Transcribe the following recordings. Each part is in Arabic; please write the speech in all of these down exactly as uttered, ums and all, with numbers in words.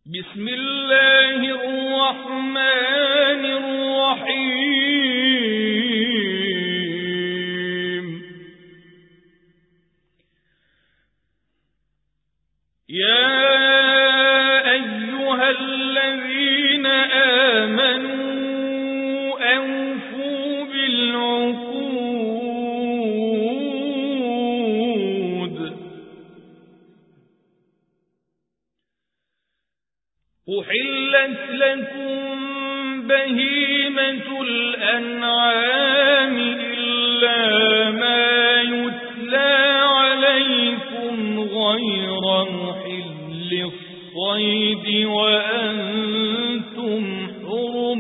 بسم الله الرحمن الرحيم يا أيها الذين آمنوا أوفوا بالعقود أحلت لكم بهيمة الأنعام إلا ما يتلى عليكم غير محل الصيد وأنتم حرم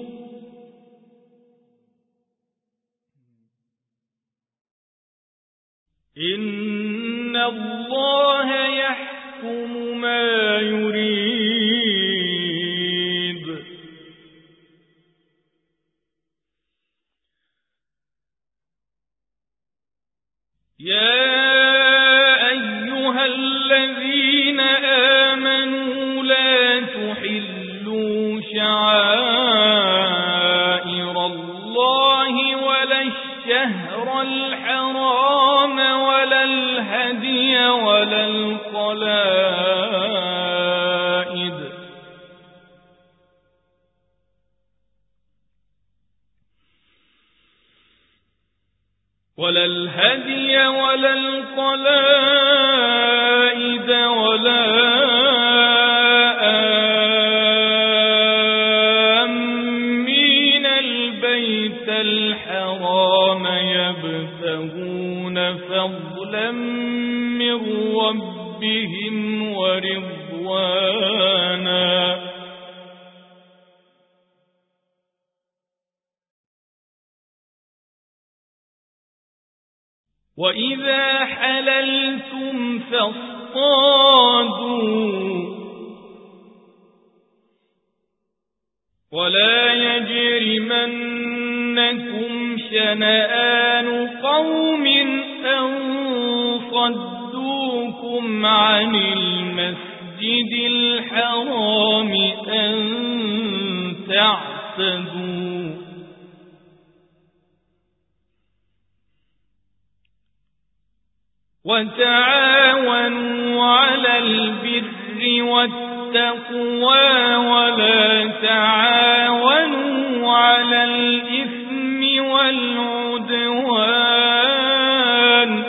إن الله يحكم ما يريد يا أيها الذين آمنوا لا تحلوا شعائر الله ولا الشهر الحرام ولا الهدي ولا القلائد ولا الهدي ولا القلائد ولا آمين البيت الحرام يبتغون فضلا من ربهم ورضوانا وإذا حللتم فاصطادوا ولا يجرمنكم شنآن قوم أن صدوكم عن المسجد الحرام أن تعتدوا وتعاونوا على البر والتقوى ولا تعاونوا على الإثم والعدوان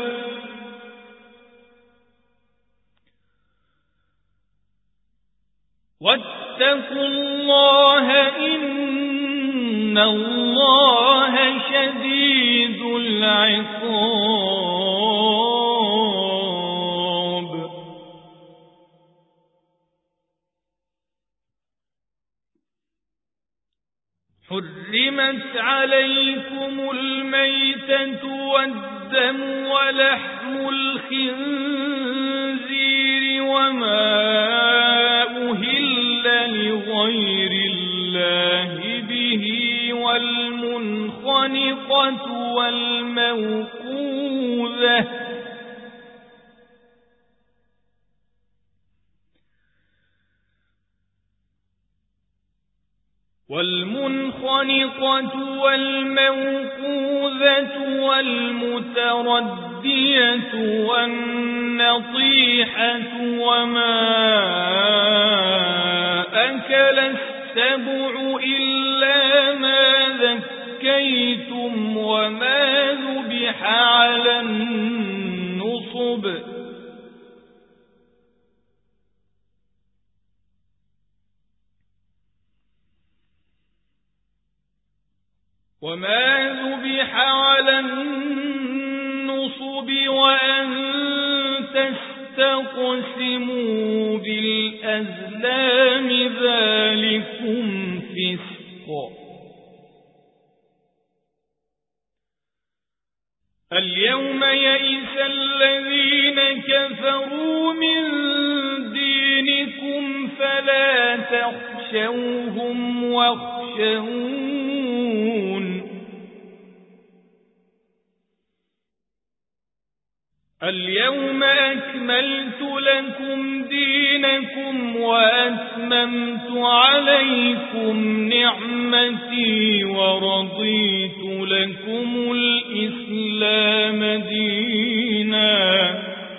واتقوا الله إن الله شديد العقاب حرمت عليكم الميتة والدم ولحم الخنزير وما أهل لغير الله به والمنخنقة والموقوذة والمنخنقة والموقوذة والمتردية والنطيحة وما أكل السبع إلا ما ذكيتم وما ذبح على النصب وما ذبح على النصب وأن تستقسموا بالأزلام ذلكم فسق اليوم يئس الذين كفروا من دينكم فلا تخشوهم واخشون اليوم أكملت لكم دينكم وأتممت أتممت عليكم نعمتي ورضيت لكم الإسلام دينا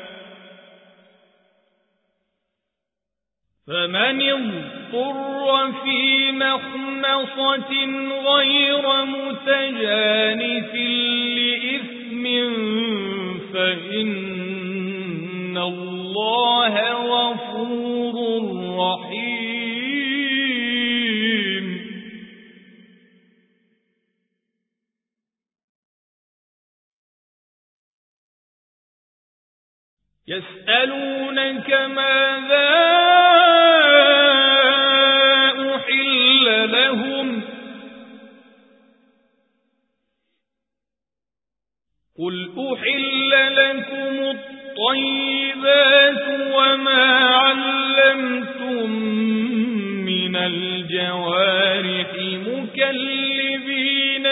فمن اضطر في مخمصة غير متجانف لإثم فإن الله غفور رحيم. يسألونك ماذا أحل لهم قل أحل لكم الطيبات وما علمتم من الجوارح مكلبين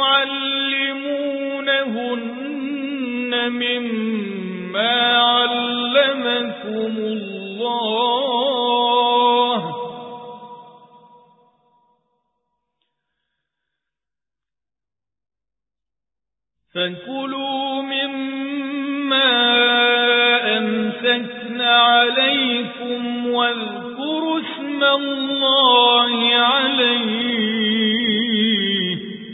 تعلمونهن مما علمكم الله فكلوا مما أمسكن عليكم واذكروا اسم الله عليه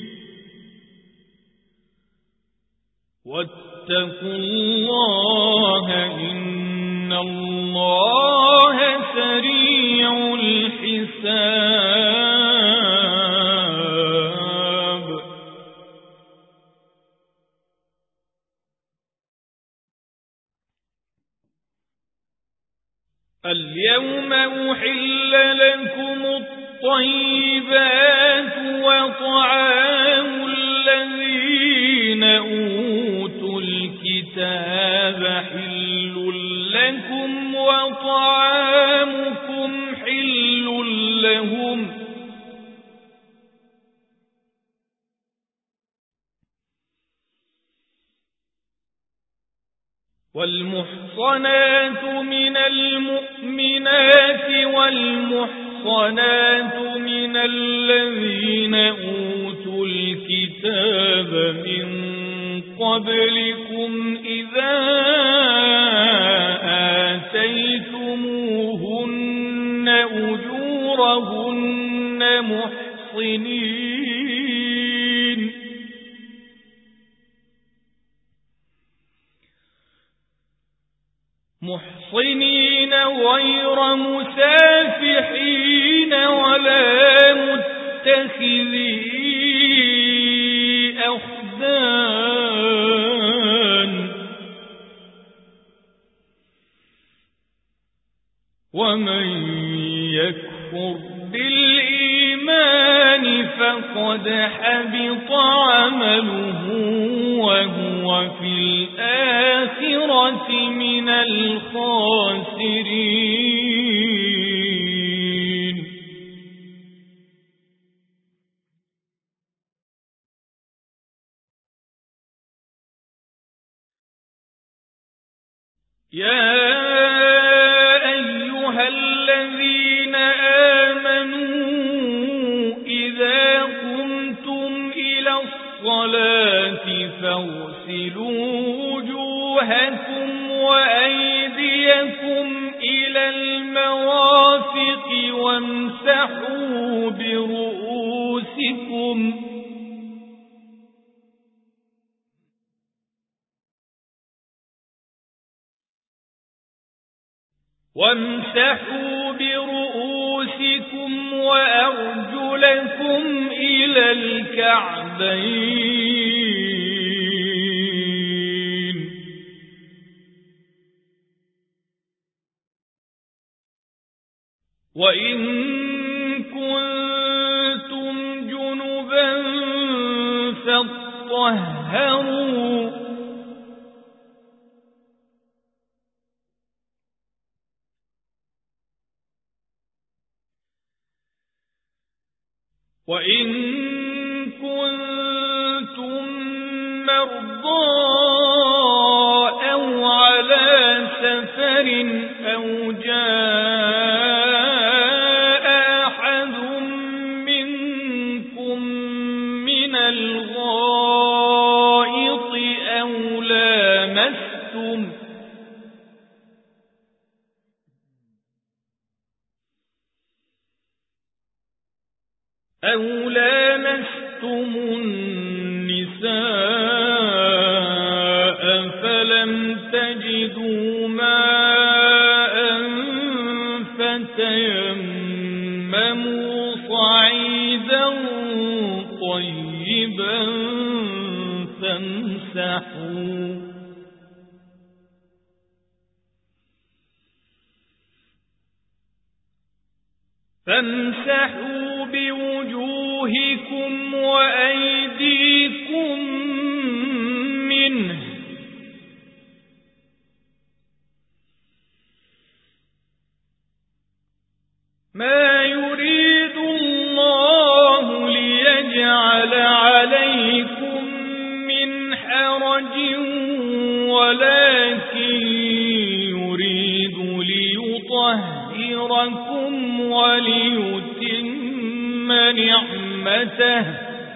واتقوا الله إن الله سريع الحساب. اليوم أحل لكم الطيبات وطعام الذين أوتوا الكتاب حل لكم وطعامكم حل لهم والمحصنات من المؤمنات والمحصنات من الذين أوتوا الكتاب من قبلكم إذا آتيتموهن أجورهن محصنين محصنين غير مسافحين ولا متخذي أخدان ومن يكفر بالإيمان فقد حبط عمله وهو في الآخرة من الخاسرين. يا أيها الذين آمنوا إذا قمتم إلى الصلاة فاغسلوا وجوهكم وأيديكم إلى المرافق وامسحوا برؤوسكم وامسحوا برؤوسكم وأرجلكم إلى الكعبين وإن كنتم جنبا فاطهروا وإن كنتم مرضى أو على سفر أو جاء أو لامستم النساء فلم تجدوا ماء فتيمموا صعيدا طيبا فامسحوا فامسحوا بوجوهكم وأيديكم منه ما يريد الله ليجعل عليكم من حرج ولكن يريد ليطهركم وليتم نعمته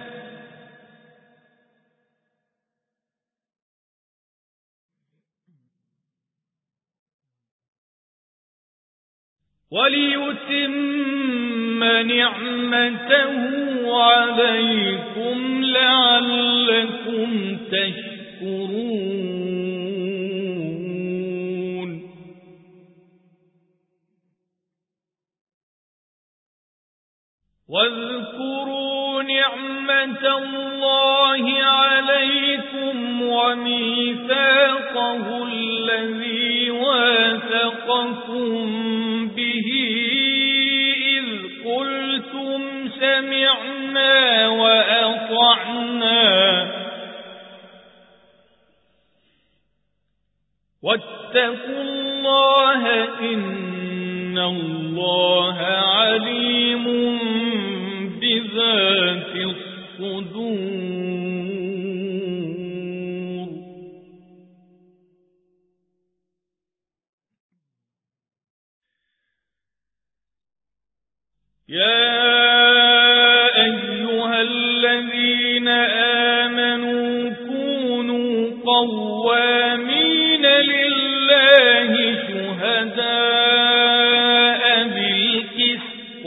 وليتم نعمته عليكم لعلكم تشكرون واذكروا نعمة الله عليكم وميثاقه الذي واثقكم به إذ قلتم سمعنا وأطعنا واتقوا الله إن الله عليم بذات الصدور يا أيها الذين آمنوا كونوا قوامين لله شهداء بالقسط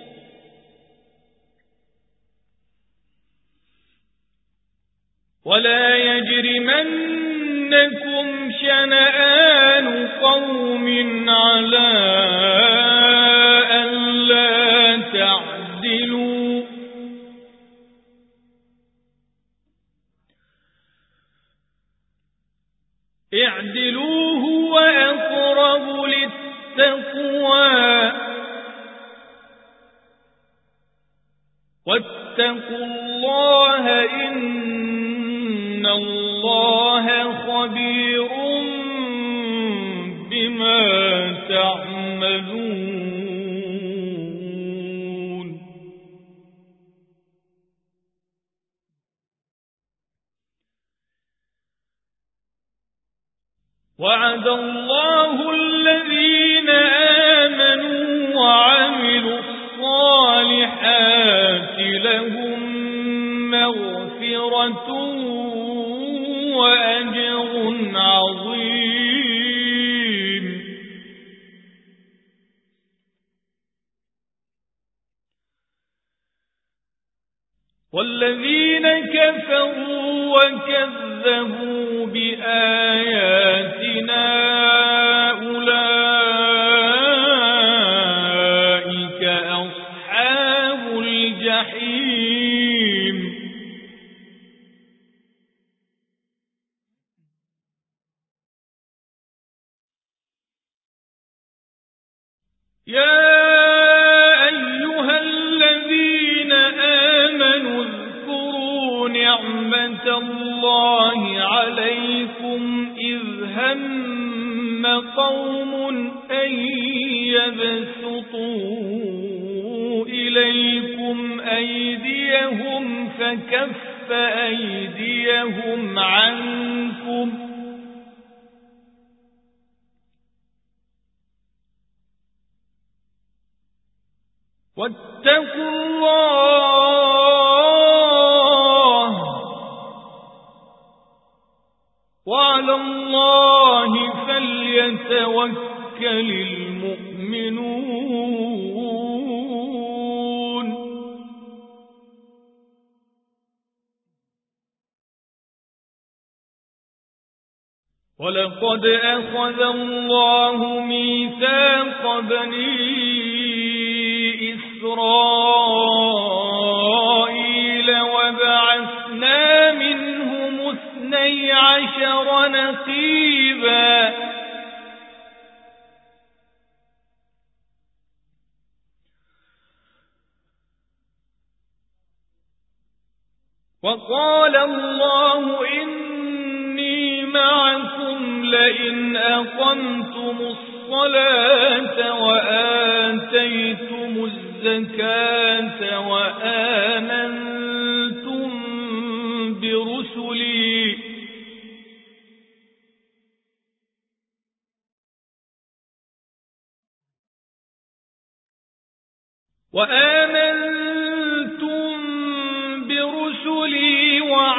ولا يجرمنكم شنآن قوم على ألا تعدلوا اعدلوا هو أقرب للتقوى واتقوا الله إن الله خبير بما تعملون وعد الله الذين آمنوا وعملوا الصالحات لهم مغفرة وأجر عظيم والذين كفروا وكذبوا بآياتنا أولئك أصحاب الجحيم يا أيها الذين آمنوا اذكروا نعمة الله عليكم إذ هم قوم أن يبسطوا إليكم أيديهم فكف أيديهم عنكم واتقوا الله وعلى الله فليتوكل المؤمنون ولقد أخذ الله ميثاق بني إسرائيل وبعثنا منهم اثني عشر نقيبا وقال الله إني معكم لئن أقمتم الصلاة وآتيتم الزكاة وآمنتم برسلي وآمنتم برسلي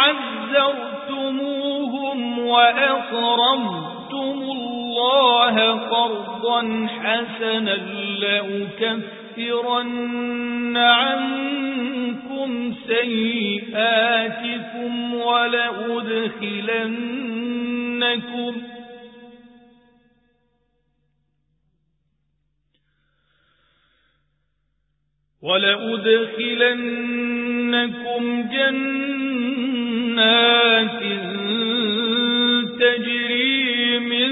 وعزرتموهم وأقرضتم الله قرضا حسنا لأكفرن عنكم سيئاتكم ولأدخلنكم ولأدخلنكم جنات تجري من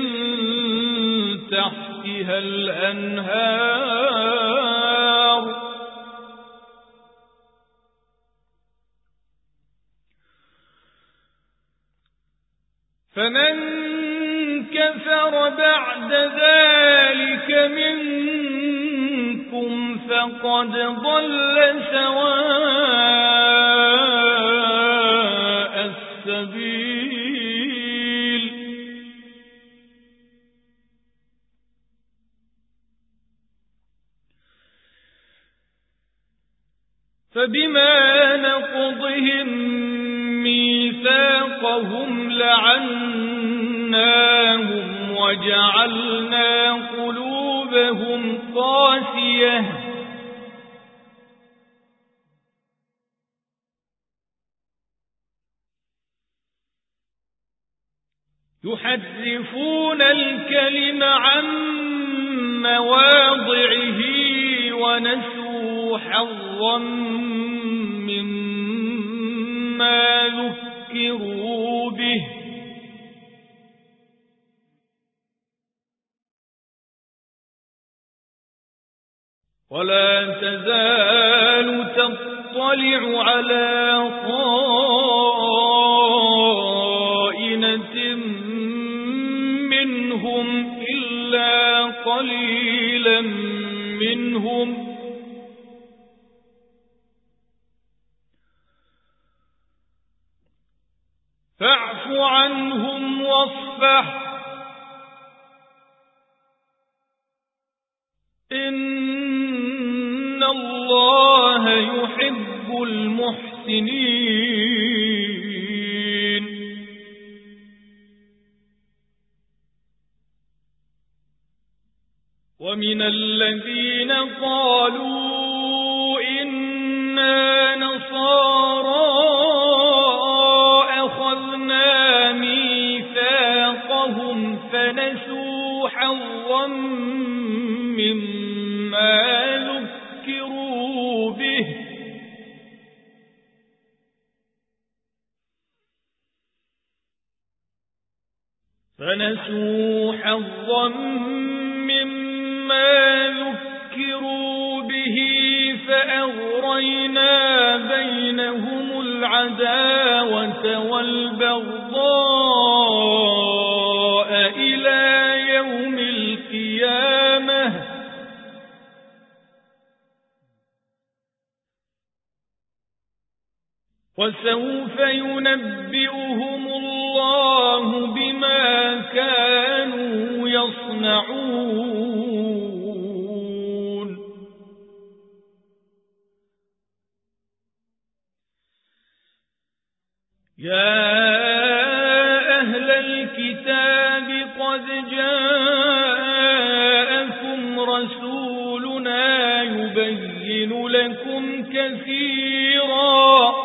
تحتها الأنهار فمن كفر بعد ذلك منكم فقد ضل سواء السبيل فبما نقضهم ميثاقهم لعناهم وجعلنا قلوبهم قاسية يحرفون الكلم عن مواضعه ونسوا حظا مما ذكروا به ولا تزال تطلع على خائنة منهم إلا قليلا منهم فاعف عنهم واصفح إن الله يحب المحسنين ومن الذين قالوا إنا نصارى أخذنا ميثاقهم فنسوا حظا مما ذكروا به فنسوا حظا مما ذكروا به فأغرينا بينهم العداوة والبغضاء إلى يوم القيامة وسوف ينبئهم الله بما كانوا يصنعون يا أهل الكتاب قد جاءكم رسولنا يبين لكم كثيرا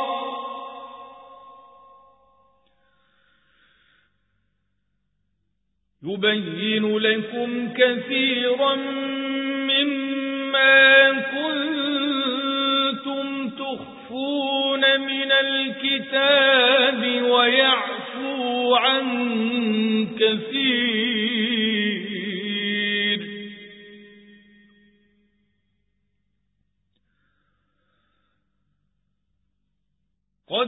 يبين لكم كثيرا مما كنتم تخفون من الكتاب ويعفو عن كثير. قد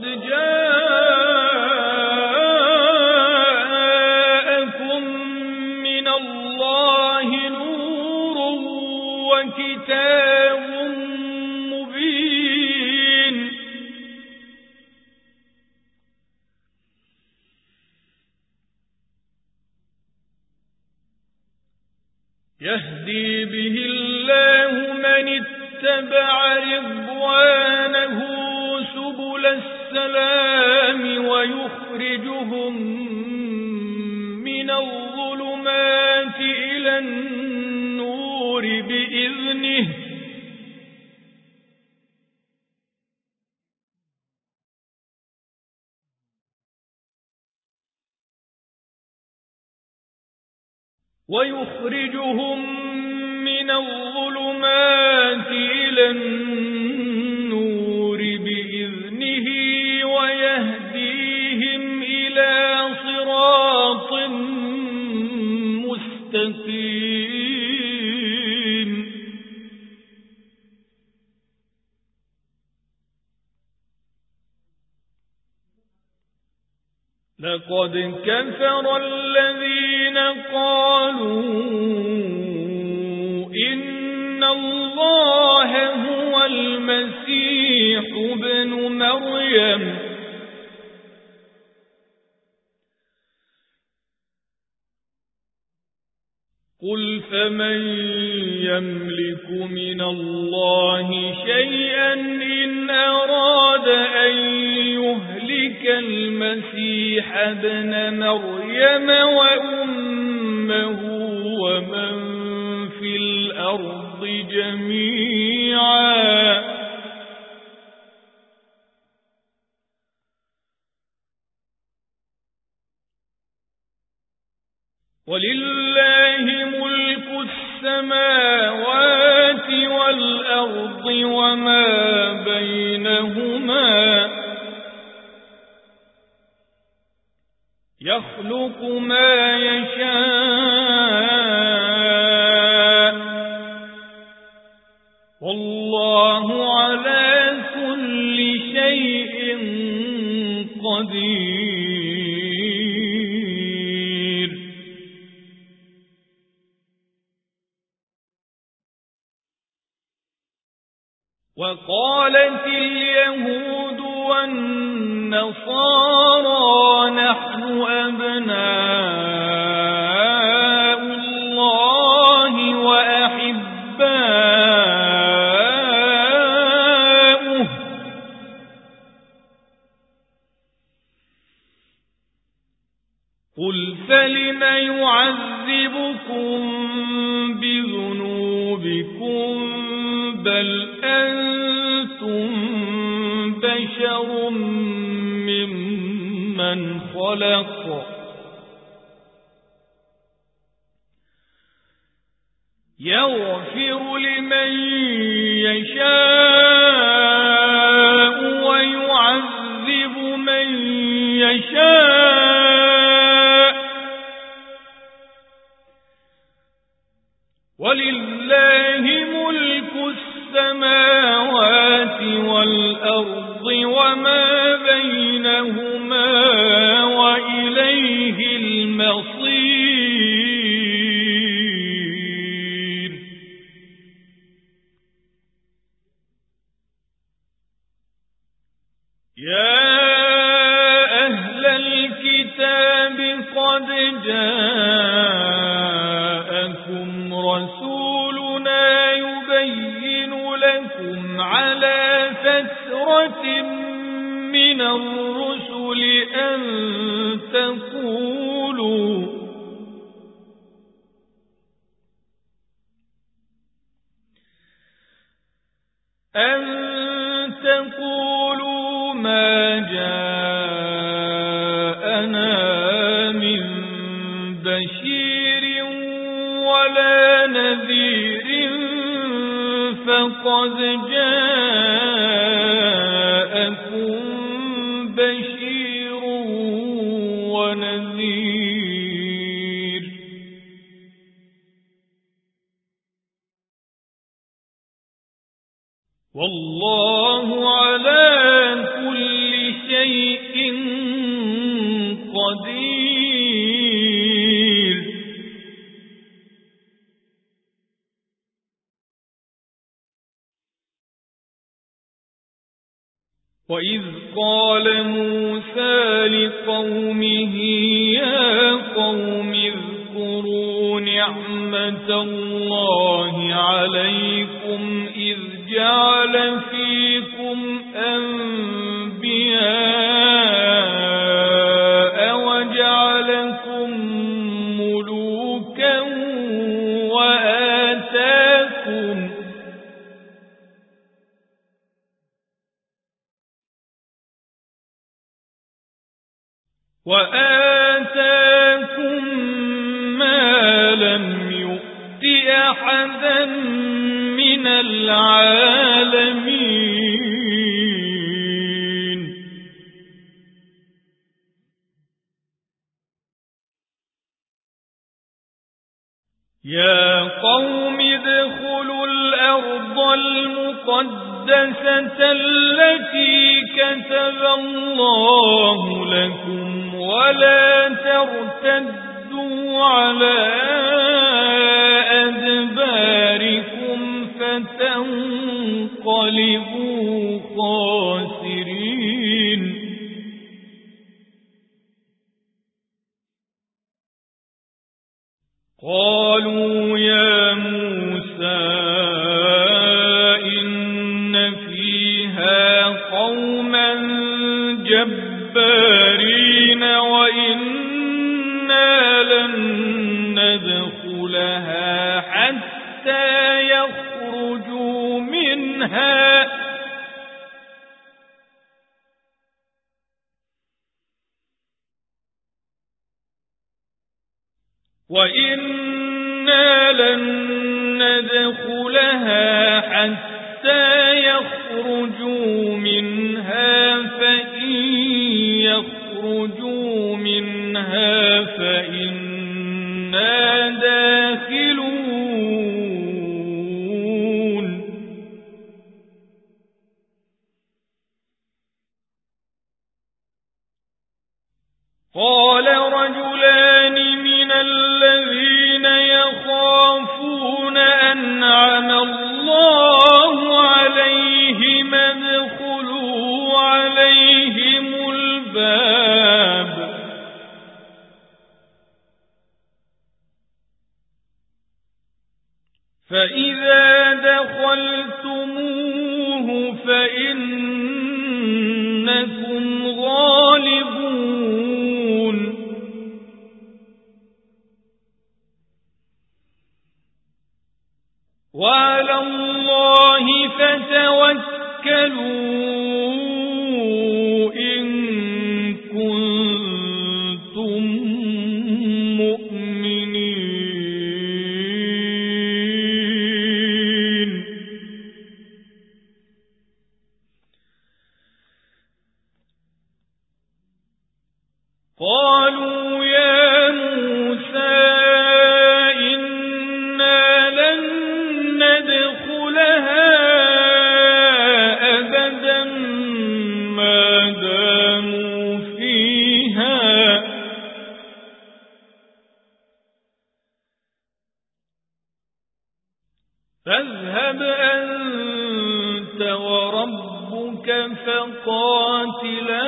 جاءكم من الله نور وكتاب مبين يهدي به الله من اتبع رضوانه سبل السلام ويخرجهم من الظلمات إلى النور بإذنه ويخرجهم من الظلمات إلى النور بإذنه ويهديهم إلى صراط مستقيم. لقد كفر الذين قالوا إن الله هو المسيح ابن مريم قل فمن يملك من الله شيئا إن أراد أن يهلك المسيح ابن مريم وأمه ومن في الأرض جميعا ولله ملك السماوات والأرض وما بينهما يخلق ما يشاء والله على كل شيء قدير. وقالت اليهود والنصارى نحن أبناء الله وأحباؤه قل فلم يعذبكم بذنوبكم بل أنتم بشر ممن خلق يغفر لمن يشاء ويعذب من يشاء ولله ملك السماوات والأرض وما بينهما وإليه المصير. يا أهل الكتاب قد جاءكم رسولنا يبين لكم على فترة من الرسل أن تقولوا أن تقولوا ما جاءنا من بشير فقد جاءكم بشير ونذير والله على كل شيء قدير. وإذ قال موسى لقومه يا قوم اذكروا نعمة الله عليكم إذ جعل فيكم أنبياء وجعلكم ملوكا وآتاكم وآتاكم ما لم يؤت أحدا من العالمين. يا قوم ادخلوا الأرض المقدسة التي كتب الله لكم ولا ترتدوا على أدباركم فتنقلبوا خاسرين. قالوا يا موسى إن فيها قوما جبارين وإنا لن ندخلها حتى يخرجوا منها وإنا لن ندخلها حتى يخرجوا منها فإن يخرجوا منها فإنا داخلون. قال رجلان من الذين يخافون أنعم الله عليهم ادخلوا عليهم الباب فإذا دخلتموه فإنكم غالبون. وعلى الله فتوكلوا إن كنتم مؤمنين. قالوا يا موسى إنا لن ندخلها أبدا ما داموا فيها فاذهب أنت وربك فقاتلا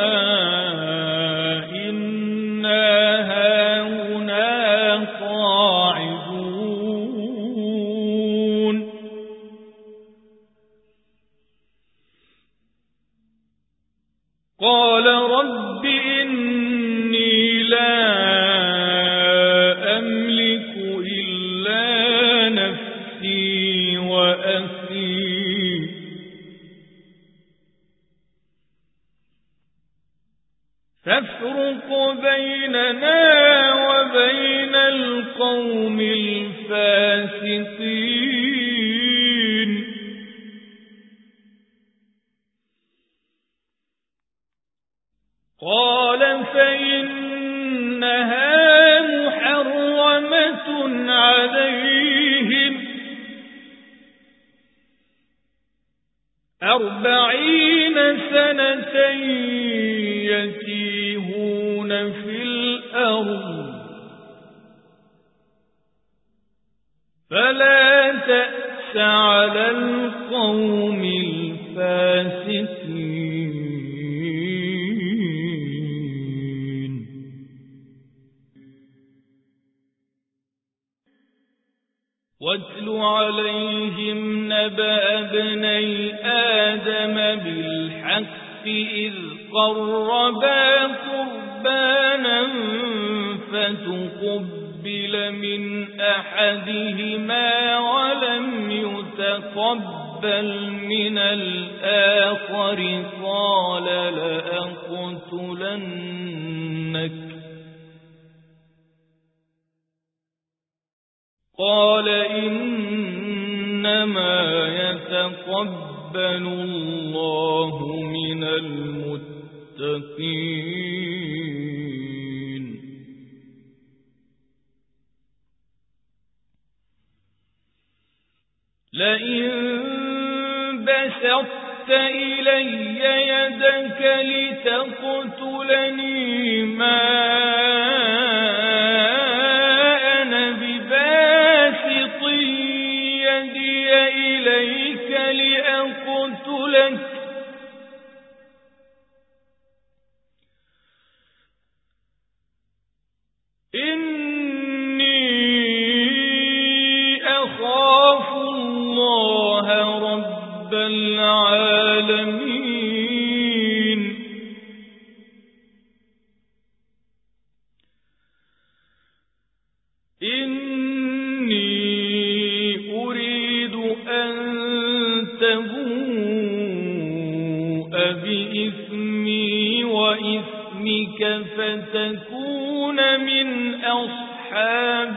إنا هاهنا قاعدون. قال رب إني لا أملك إلا نفسي وأخي فافرق بيننا وبين القوم الفاسقين. أربعين سنة يتيهون في الأرض فلا تأس على القوم الفاسقين. واتل عليهم نبأ ابني آدم بالحق إذ قربا قربانا فتقبل من أحدهما ولم يتقبل من الآخر قال لأقتلنك قال إنما يتقبل الله من المتقين. لئن بسطت إلي يدك لتقتلني ما أنا بباسط يدي إليك لأقتلك إني أخاف الله رب العالمين. إني أريد أن تبوء بإثمي وإثمك فتكون من أصحاب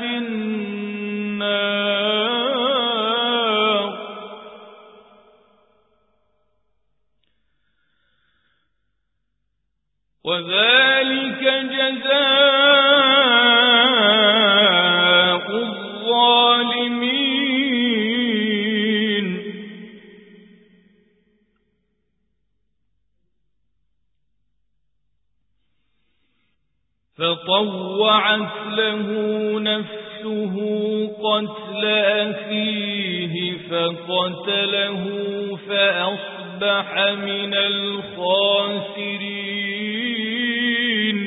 النار. وذلك جزاء الظالمين. فطوعت له نفسه قتل أخيه فقتله فأصبح من الخاسرين.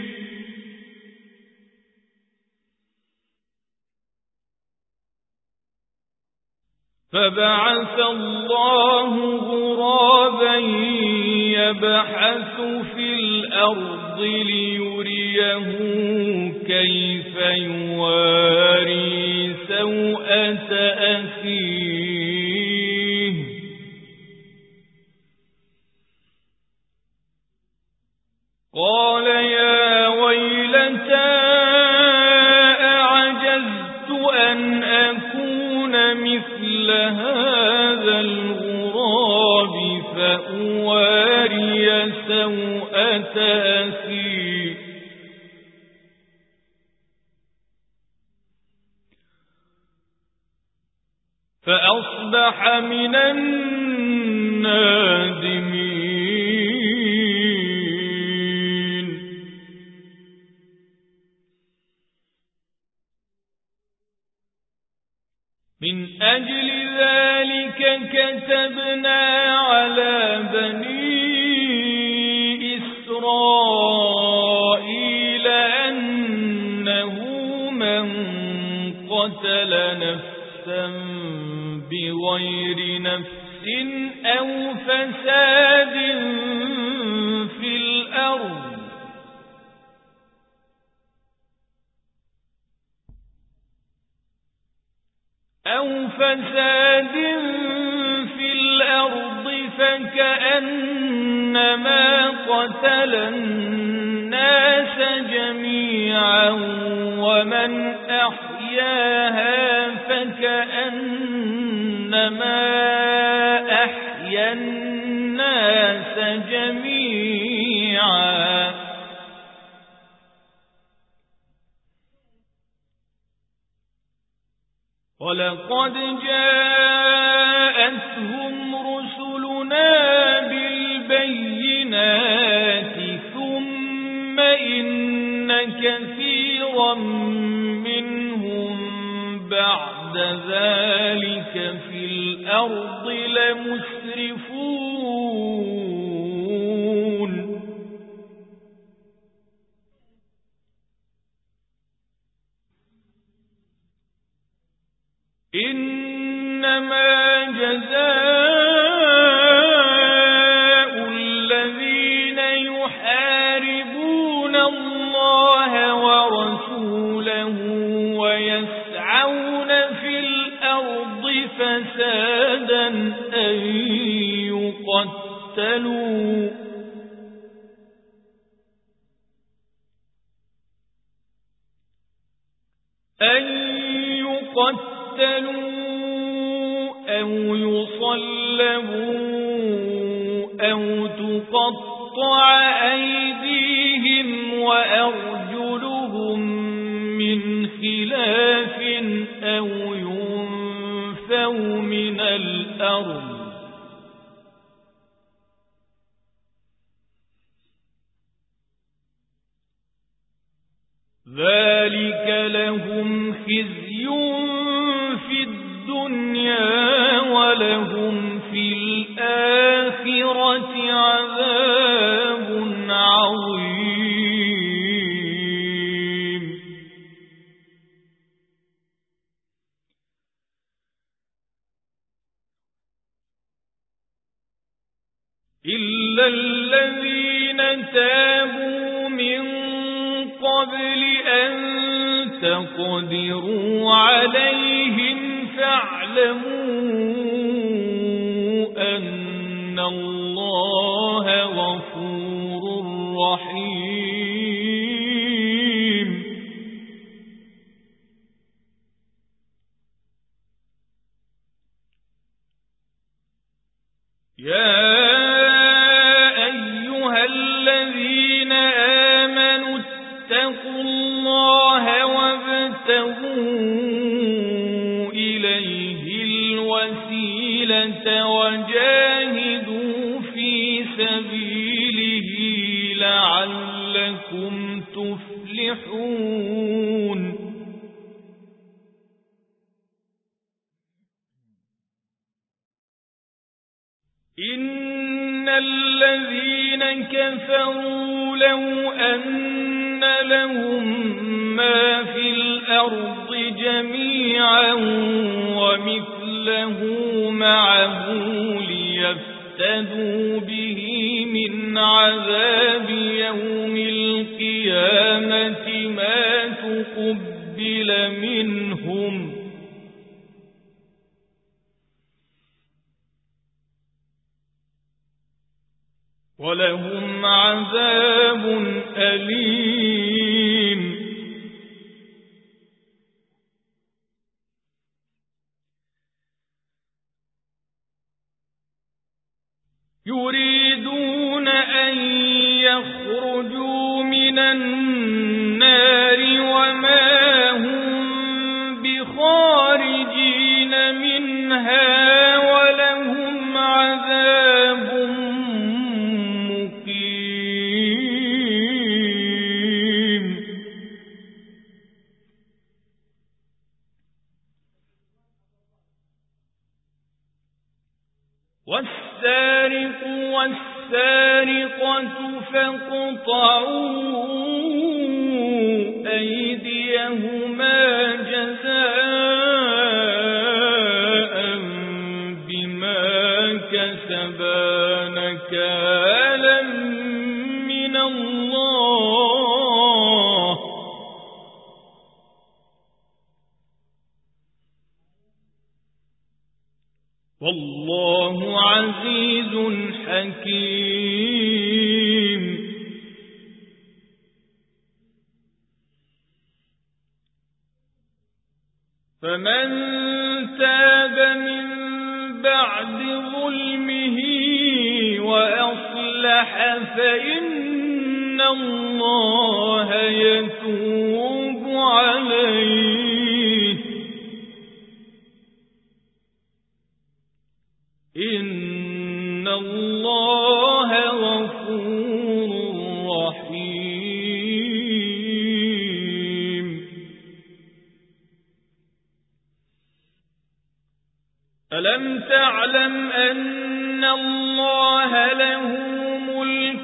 فبعث الله غرابا يبحث في الأرض ليريه كيف يواري سوءة أخيه قال يا ويلتى أعجزت أن أكون مثل هذا الغراب فأواري سوءة أخي فأصبح من النادمين. من أجل ذلك كتبنا على بني إسرائيل أنه من قتل نفسا بغير نفس أو فساد في الأرض أو فساد في الأرض فكأنما قتل الناس جميعا ومن أحياها فكأنما أحيا الناس جميعا ولقد جاءتهم رسلنا كثيرا منهم بعد ذلك في الأرض لمسرفون إنما جزاء الذين يحاربون الله ورسوله ويسعون في الأرض فسادا أن يقتلوا أن يقتلوا أو يصلبوا أو تقطع أيديهم وأرجلهم من خلاف أو ينفوا من الأرض ذلك لهم خزي في الدنيا ولهم في الآخرة عذاب عظيم إلا الذين تابوا من قبل أن تقدروا عليهم فاعلموا أن الله غفور رحيم يا أيها الذين آمنوا اتقوا الله وابتغوا إليه الوسيلة وجاهدوا في سبيله لعلكم تفلحون إن الذين كفروا لو أن لهم ما في الأرض جميعا ومثله معه ليفتدوا به من عذاب يوم القيامة ما تقبل منهم ولهم عذاب أليم يريدون أن يخرجوا من النار وما هم بخارجين منها ولهم عذاب والسارق والسارقة فاقطعوا أيديهما جزاء بما كسبا نكالا من الله والله عزيز حكيم فمن تاب من بعد ظلمه وأصلح فإن الله يتوب عليه إن الله غفور رحيم أن الله له ملك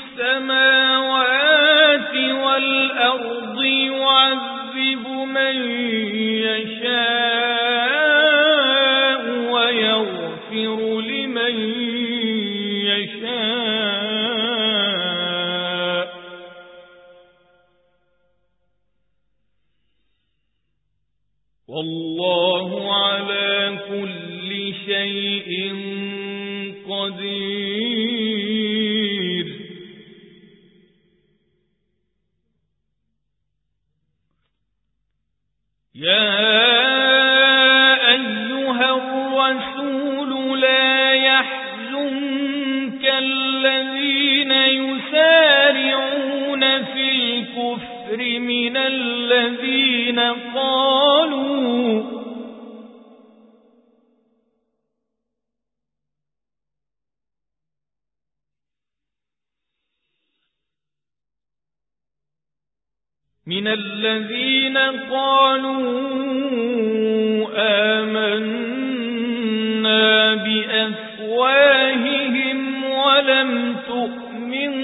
السماوات والأرض يعذب من يشاء ويغفر لمن يشاء والله على كل شيء قدير. يا أيها الرسول لا يحزنك الذين يسارعون في الكفر من الذين قالوا من الذين قالوا آمنا بأفواههم ولم تؤمن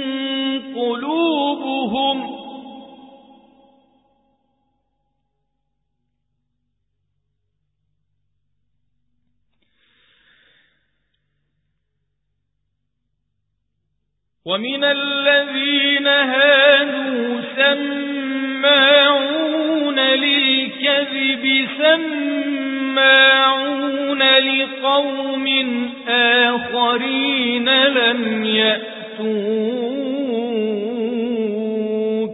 قلوبهم ومن الذين هادوا سماعون للكذب سماعون لقوم آخرين لم يأتوك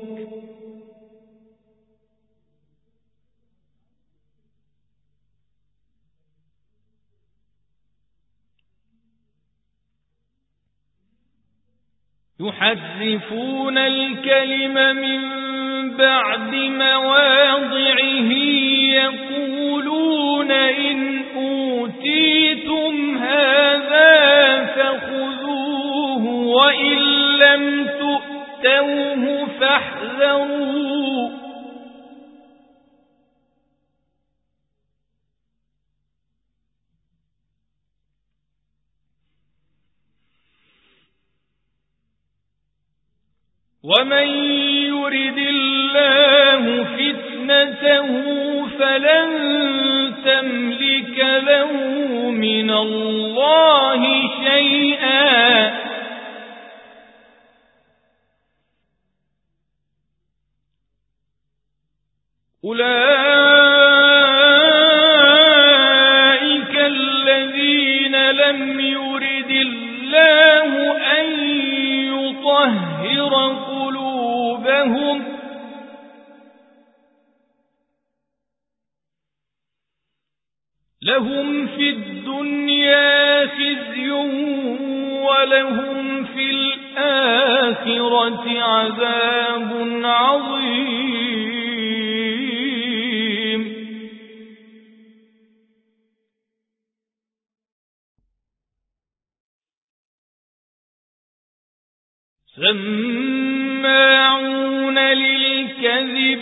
يحرفون الكلم من بعد مواضعه يقولون إن أوتيتم هذا فخذوه وإن لم تؤتوه فاحذروا ومن يرد الله فتنته فلن تملك له من الله شيئا أولئك الذين لم يرد الله أن يطهر قلوبهم لهم في الدنيا خزي ولهم في الآخرة عذاب عظيم. سماعون للكذب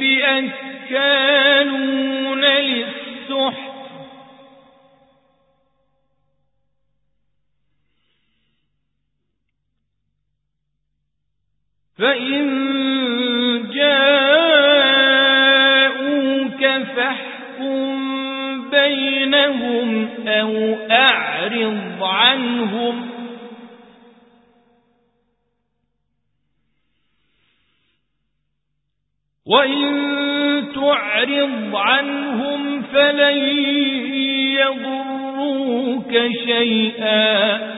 أكالون للسحت فإن جاءوك فاحكم بينهم أو أعرض عنهم وإن تعرض عنهم فلن يضروك شيئا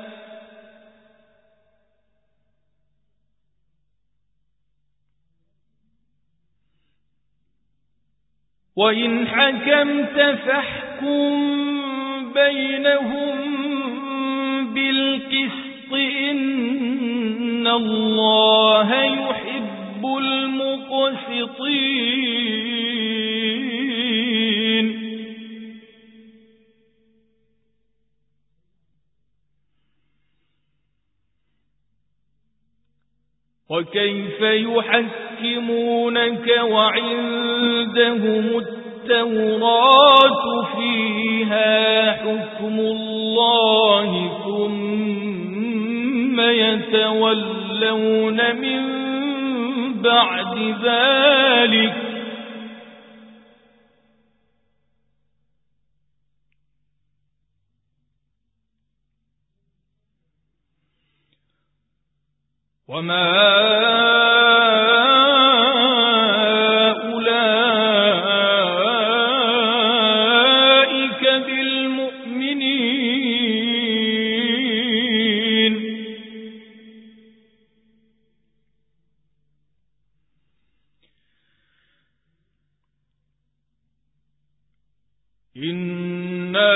وإن حكمت فاحكم بينهم بالقسط إن الله يحب المقسطين. وكيف يحكمونك وعندهم التوراة فيها حكم الله ثم يتولون من بعد ذلك وما أولئك بالمؤمنين إنا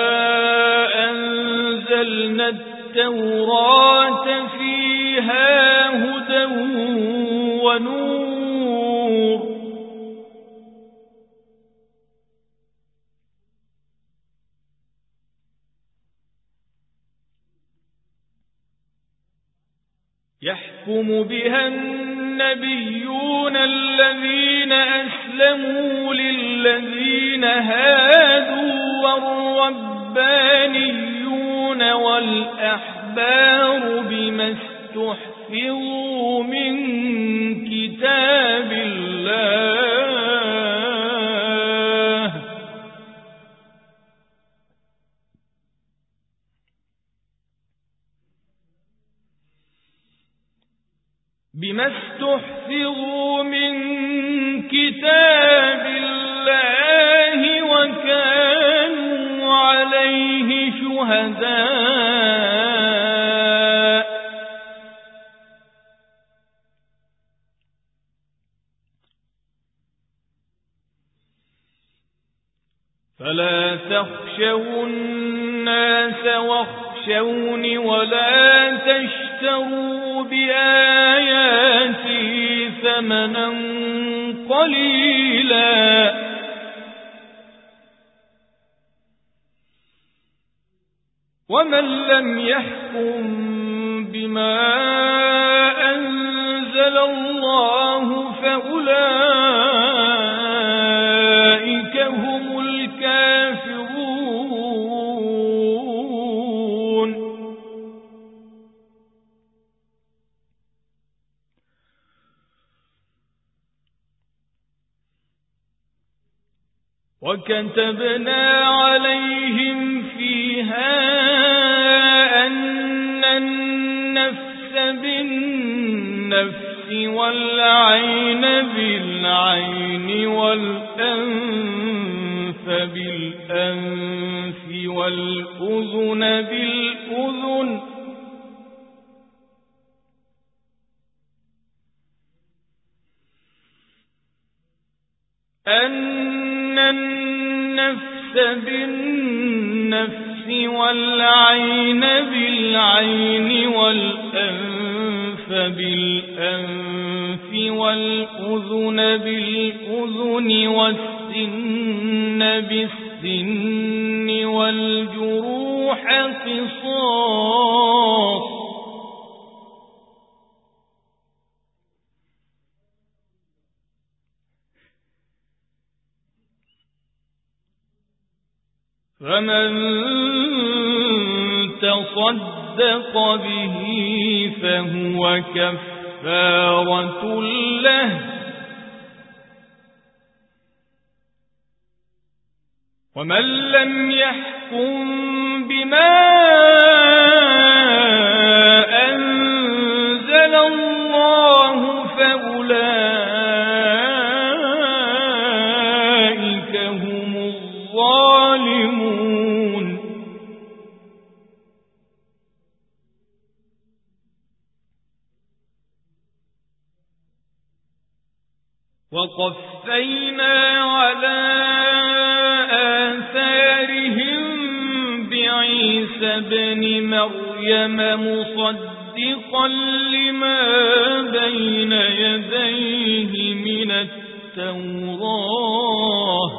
أنزلنا التوراة فيها هدى ونور يحكم بها النبيون الذين أسلموا للذين هادوا والربانيون والأحبار بما استحفظوا من كتاب الله بما استحفظوا من كتاب الله وكانوا عليه شهداء فلا تخشوا الناس واخشوني ولا تشتروا بآياتي ثمنا قليلا ومن لم يحكم بما أنزل الله فأولئك هم الكافرون وكتبنا عليهم فيها أن النفس بالنفس والعين بالعين والأنف بالأنف والأذن بالأذن أن النفس بالنفس والعين بالعين والأنف بالأنف والأذن بالأذن والسن بالسن والجروح قصاص فمن تصدق به فهو كفارة له ومن لم يحكم بما أنزل الله فأولئك هم الظالمون وقفينا على آثارهم بعيسى ابن مريم مصدقا لما بين يديه من التوراة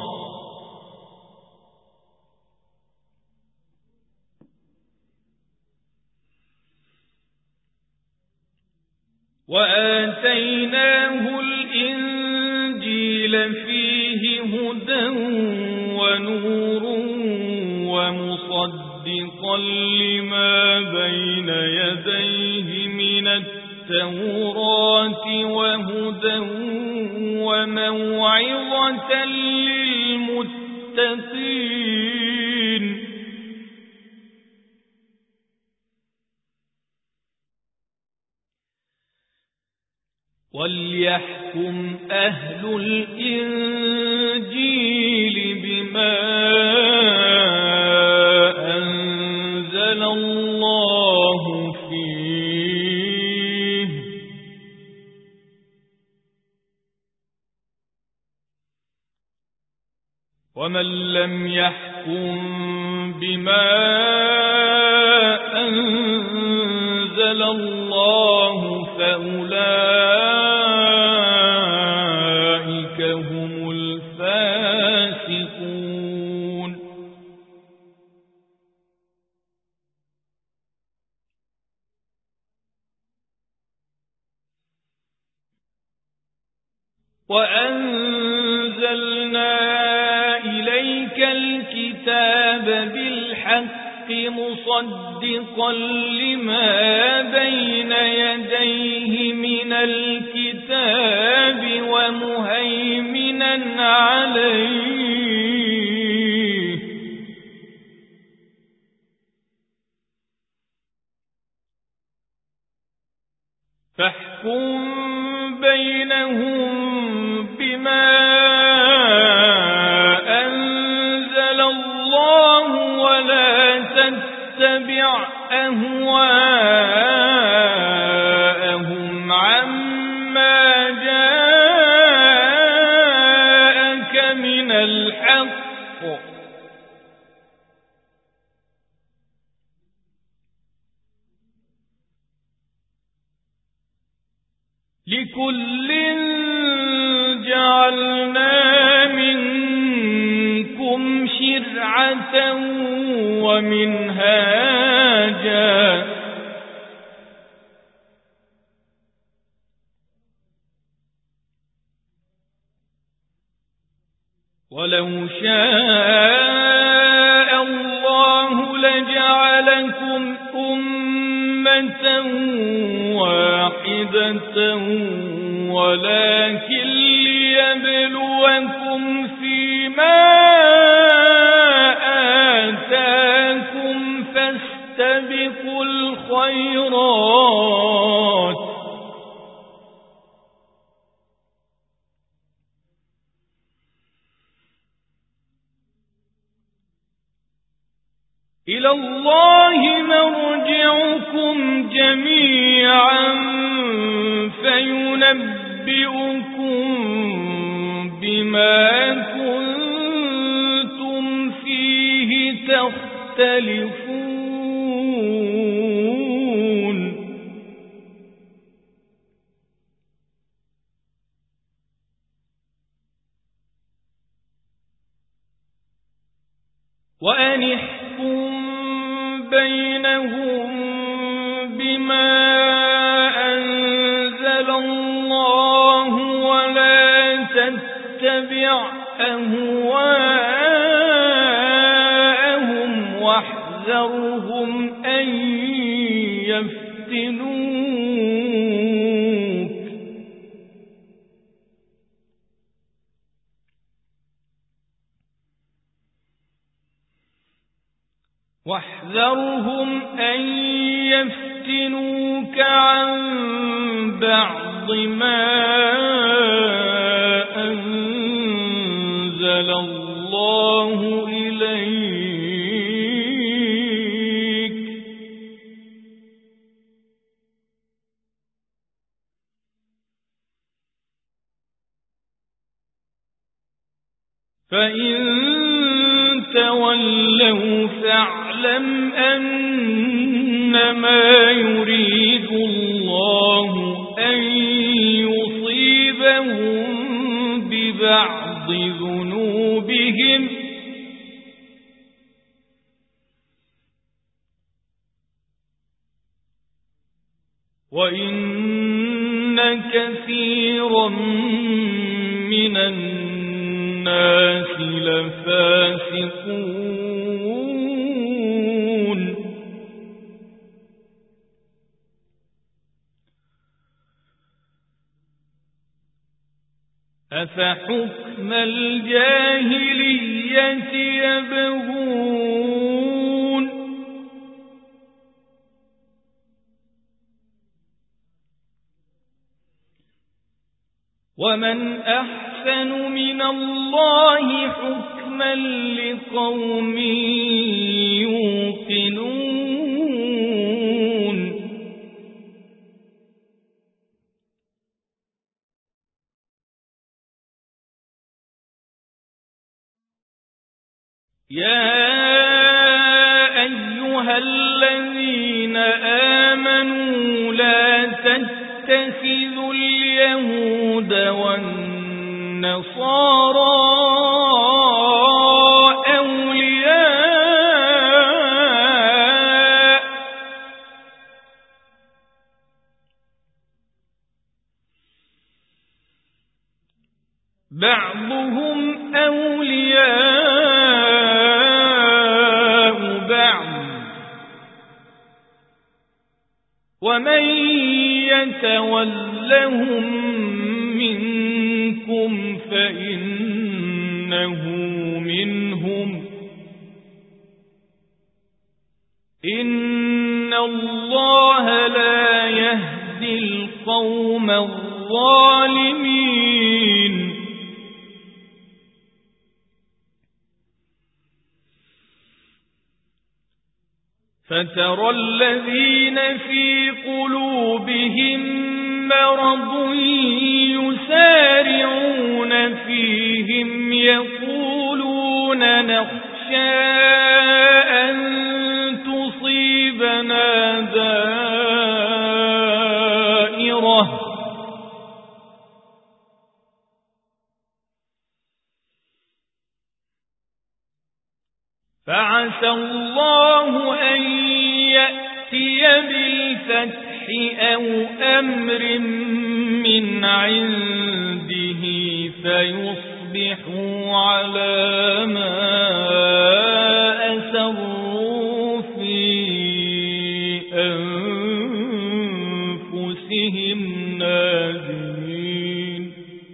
وآتيناه الإنجيل أنزل فيه هدى ونور ومصدقا لما بين يديه من التوراة وهدى وموعظة للمتقين وليحكم أهل الإنجيل بما أنزل الله فيه ومن لم يحكم بما أنزل الله فأولئك هم الفاسقون وأنزلنا إليك الكتاب بالحق مصدقا لما بين يديه من الكتاب ومهيمنا عليه فاحكم بينهم بما أنزل الله ولا تتبع أهواءهم عما جاءك من الحق لكل جعلنا منكم شرعة ومنهاجا ولو شاء الله لجعلكم أمة واحدة ولكن ليبلوكم فيما آتاكم فاستبقوا الخيرات إلى الله مرجعكم جميعا فينبئكم بما كنتم فيه تختلفون وأن احكم بينهم بما أنزل الله ولا تتبع أهواءهم واحذرهم أن يفتنوك واحذرهم أن يفتنوك عن بعض ما أنزل الله إليك فإن تولوا فاعلم أنما يريد الله أن يصيبهم ببعض ذنوبهم وإن كثيرا من الناس الناس لفاسقون أفحكم الجاهلية يبغون ومن أحسن من الله حكما لقوم يوقنون يا أيها الذين آمنوا لا تتخذوا اليهود والنصارى أولياء بعضهم أولياء بعض ومن يتولهم منكم فإنه منهم إن الله لا يهدي القوم الظالمين فترى الذين في قلوبهم مرض يسارعون فيهم يقولون نخشى أن تصيبنا دائرة فعسى الله أن يأتي بالفتح أو أمر من عنده فيصبحوا على ما أسروا في أنفسهم نادمين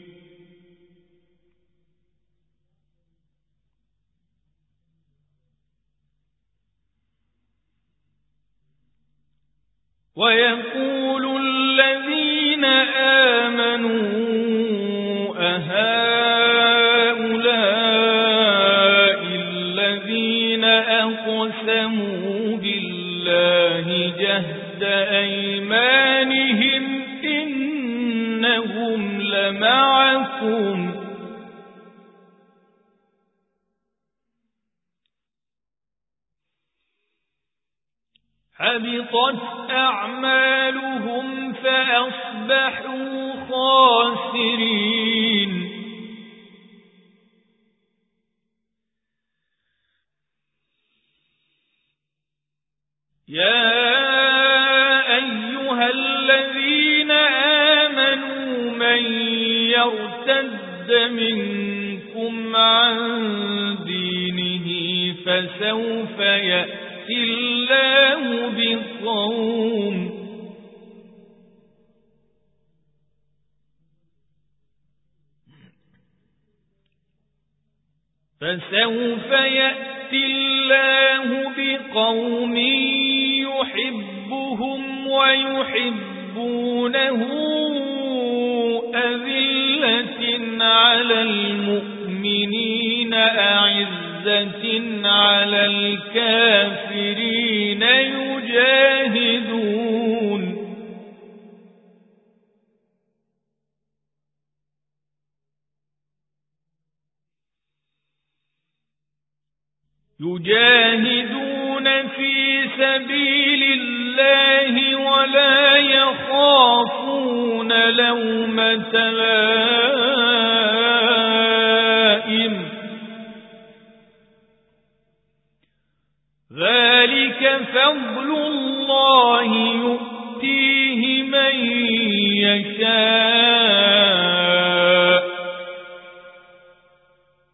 ويقول الذين آمنوا أهؤلاء الذين أقسموا بالله جهد أيمانهم إنهم لمعكم حبطت أعمالهم فأصبحوا خاسرين يا أيها الذين آمنوا من يرتد منكم عن دينه فسوف يأتي الله بقوم فسوف يأتي الله بقوم يحبهم ويحبونه أذلة على المؤمنين أعزة على الكافرين يجاهدون يجاهدون في سبيل الله ولا يخافون لومة لائم ذلك فضل الله يؤتيه من يشاء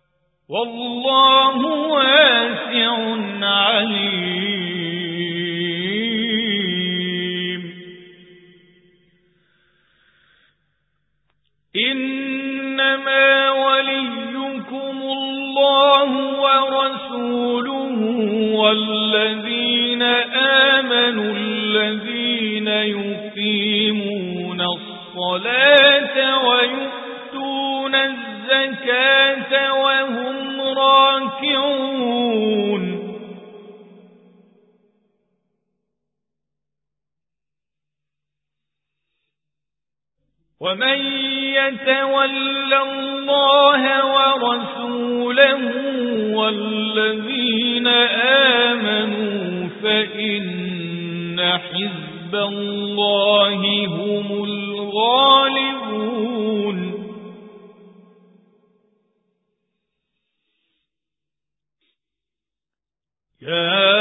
الذين يقيمون الصلاة ويؤتون الزكاة وهم راكعون ومن يتول الله ورسوله والذين آمنوا فإن حزب الله هم الغالبون يا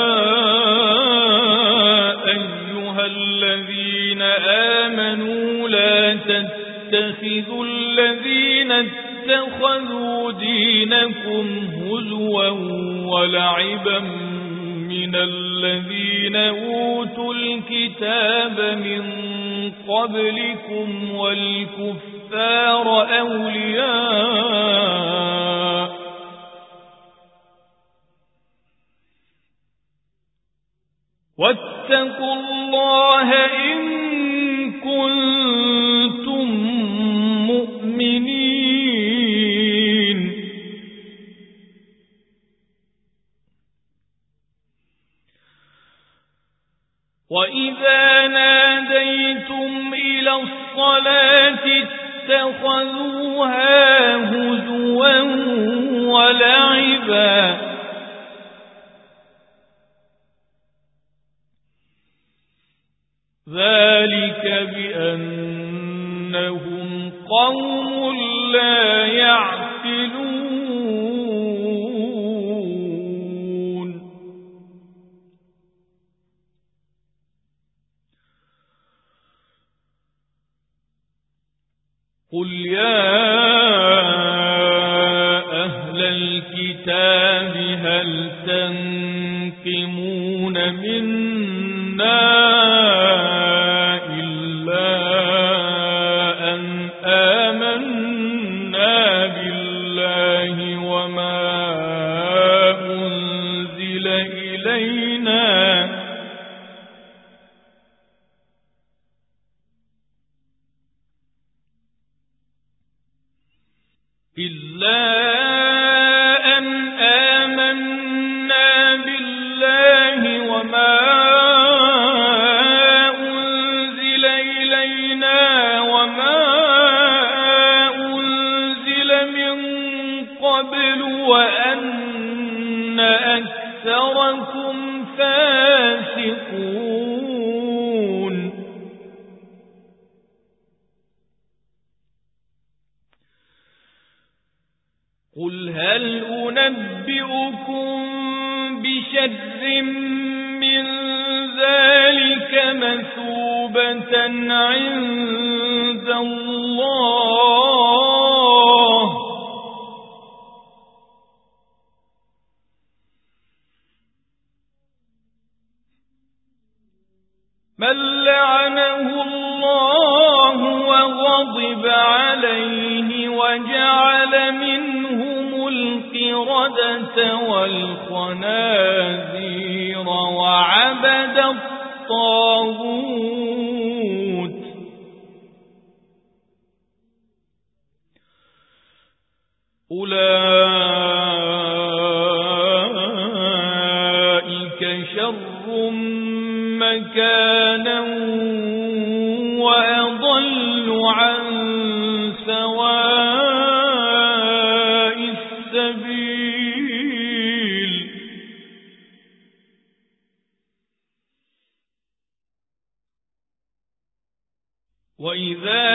أيها الذين آمنوا لا تتخذوا الذين اتخذوا دينكم هزوا ولعبا من الذين أوتوا الكتاب من قبلكم والكفار أولياء واتقوا الله إن كنتم مؤمنين وإذا ناديتم إلى الصلاة اتخذوها هزوا ولعبا ذلك بأنهم قوم لا يعقلون قل يا أهل الكتاب هل تنقمون منا إلا أن آمنا بالله وما أنزل إلينا وما أنزل من قبل وأن أكثركم فاسقون قل هل أنبئكم بشر من ذلك مثوبة عند الله من لعنه الله وغضب عليه وجعل منهم القردة والخنازير وعبد الطاغوت أولئك شر مكانا وأضل عن سواء السبيل وإذا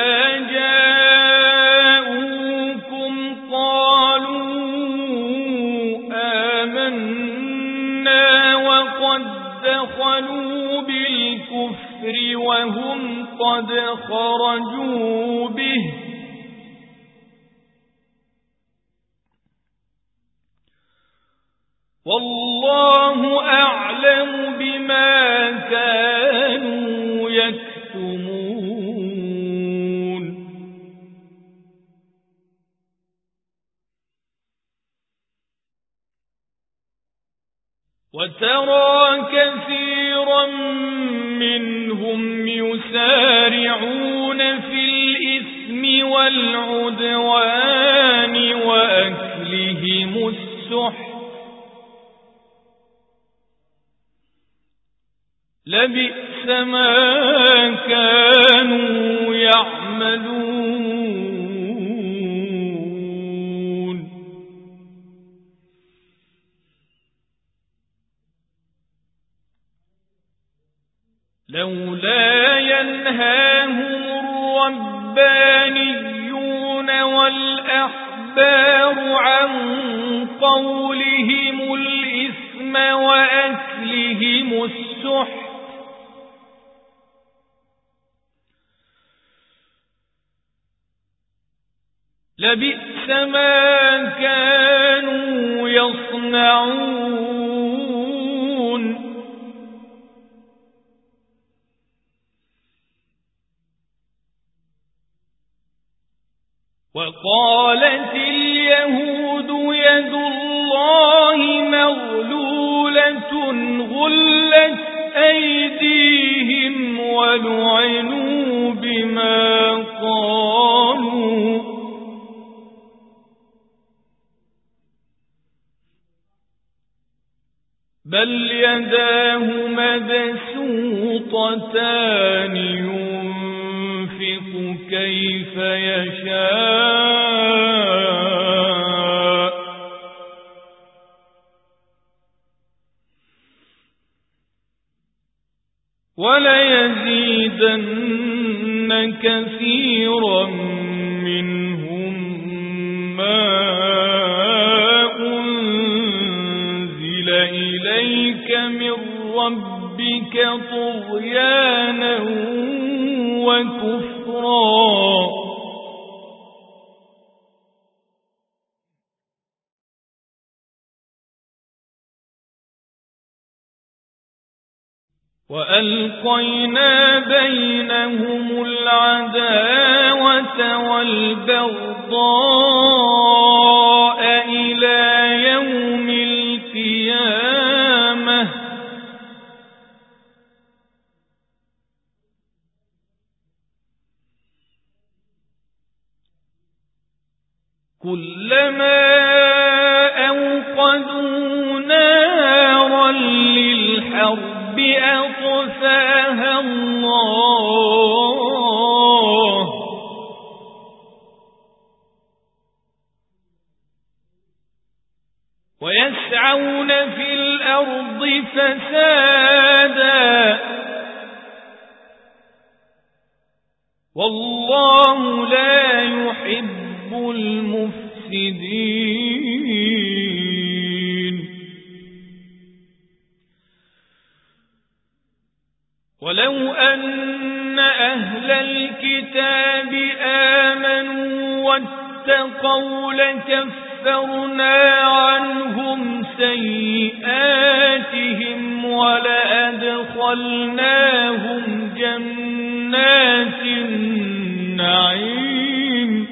جاءوكم قالوا آمنا وقد دخلوا بالكفر وهم قد خرجوا به والله أعلم بما كانوا يكتمون وترى كثيرا يسارعون في الإثم والعدوان وأكلهم السحت لبئس ما كانوا يعملون لولا ينهاهم الربانيون والأحبار عن قولهم الإثم وأكلهم السحت لبئس ما كانوا يصنعون وقالت اليهود يد الله مغلولة غلت أيديهم ولعنوا بما قالوا بل يداه مبسوطتان ينفق كيف يشاء وليزيدن كثيرا منهم ما أنزل إليك من ربك طغيانا وكفرا وألقينا بينهم العداوة والبغضاء إلى يوم القيامة كلما أوقدوا نارا للحرب أطفاها الله ويسعون في الأرض فسادا والله لا يحب المفسدين ولو أن أهل الكتاب آمنوا واتقوا لكفرنا عنهم سيئاتهم ولأدخلناهم جنات النعيم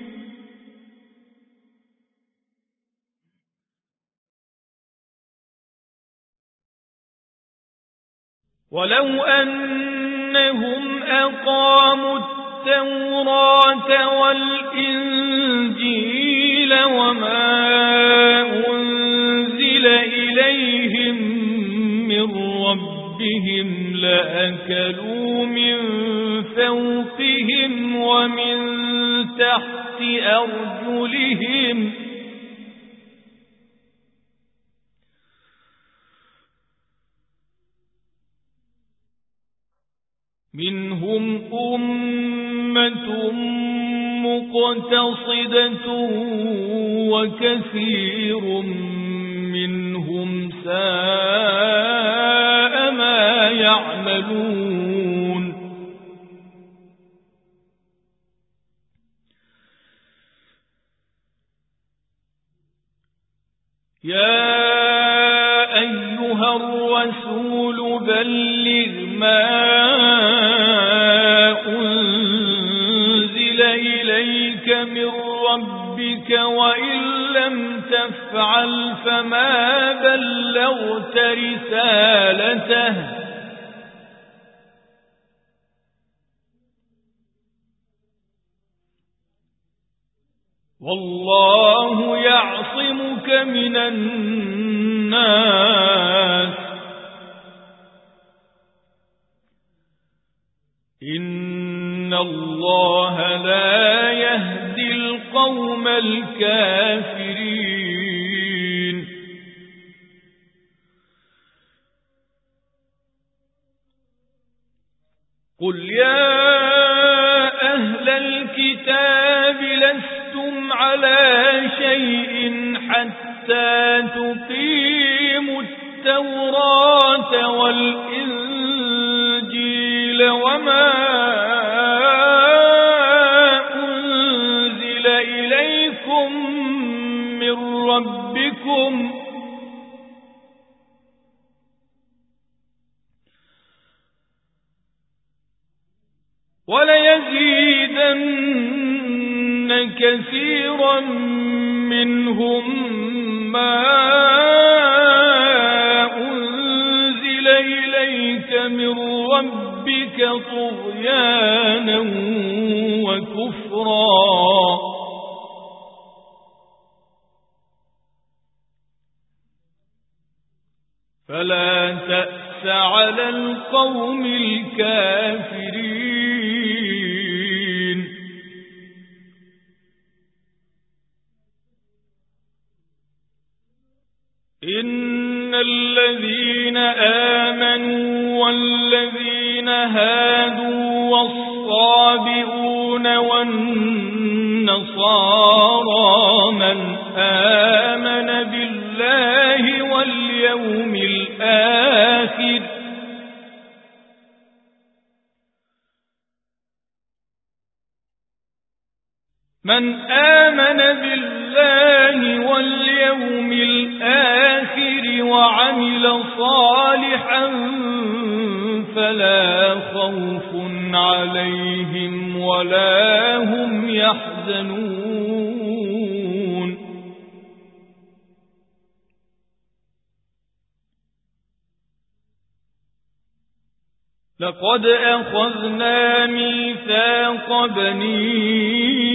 ولو أنهم أقاموا التوراة والإنجيل وما أنزل إليهم من ربهم لأكلوا من فوقهم ومن تحت أرجلهم منهم أمة مقتصدة وكثير منهم ساء ما يعملون يا أيها الرسول بلغ ما أنزل إليك من ربك وإن لم تفعل فما بلغت رسالته والله يعصمك من الناس إن الله لا يهدي القوم الكافرين قل يا أهل الكتاب لستم على شيء حتى تقيموا التوراة والإنجيل وما أنزل إليكم من ربكم وليزيدن كثيرا منهم ما أنزل إليك من ربك طغيانا وكفرا فلا تأس على القوم الكافرين إن الذين آمنوا والذين هادوا والصابئون والنصارى من آمن بالله واليوم الآخر من آمن بالله واليوم الآخر وعمل صالحا فلا خوف عليهم ولا هم يحزنون لقد أخذنا ميثاق بني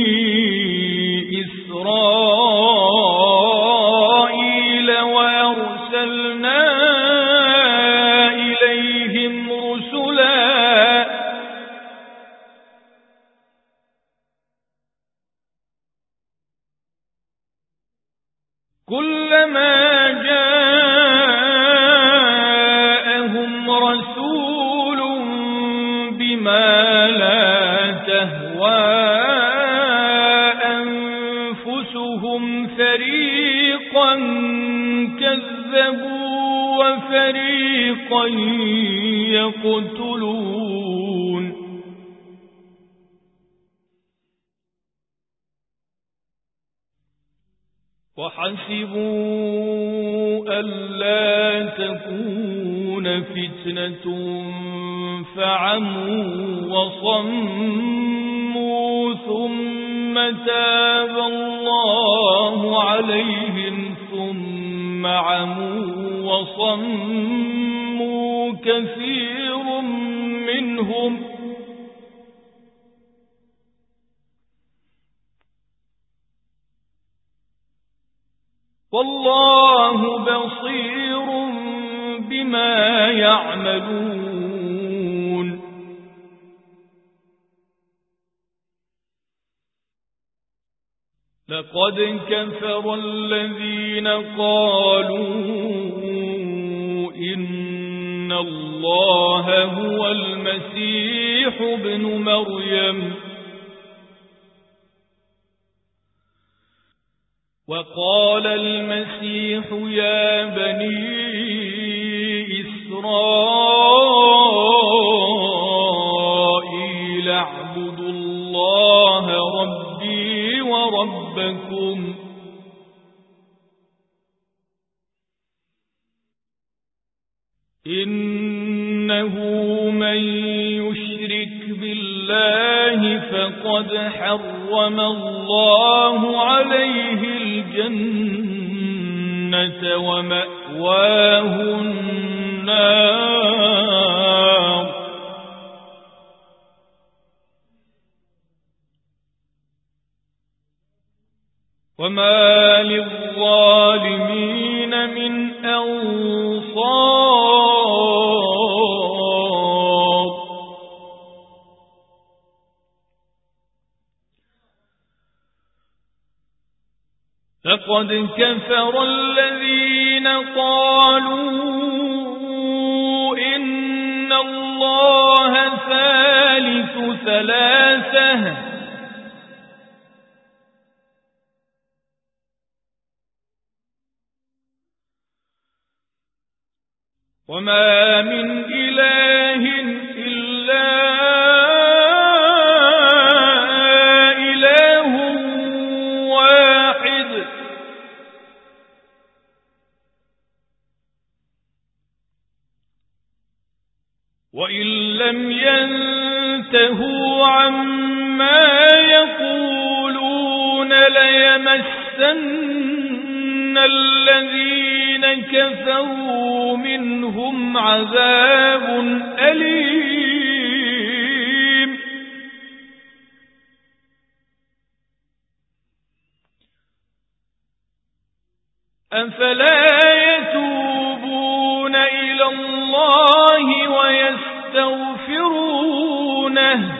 إسرائيل وأرسلنا إليهم رسلا كلما جاءهم رسول بما لا تهوى أنفسهم فريقا كذبوا وفريقا يقتلون وحسبوا ألا تكون فتنة فعموا وصموا ثم تاب الله عليهم ثم عموا وصموا كثير منهم والله بصير بما يعملون لقد كفر الذين قالوا إن الله هو المسيح ابن مريم وقال المسيح يا بني إسرائيل اعبدوا الله ربي وربكم إنه من يشرك بالله فقد حرم الله عليه الجنة ومأواه النار وما للظالمين من أنصار. لقد كفر الذين قالوا إن الله ثالث ثلاثة وما من إله إلا إله واحد وإن لم ينتهوا عما يقولون ليمسن الذين كفروا منهم عذاب أليم. أفلا يتوبون إلى الله ويستغفرونه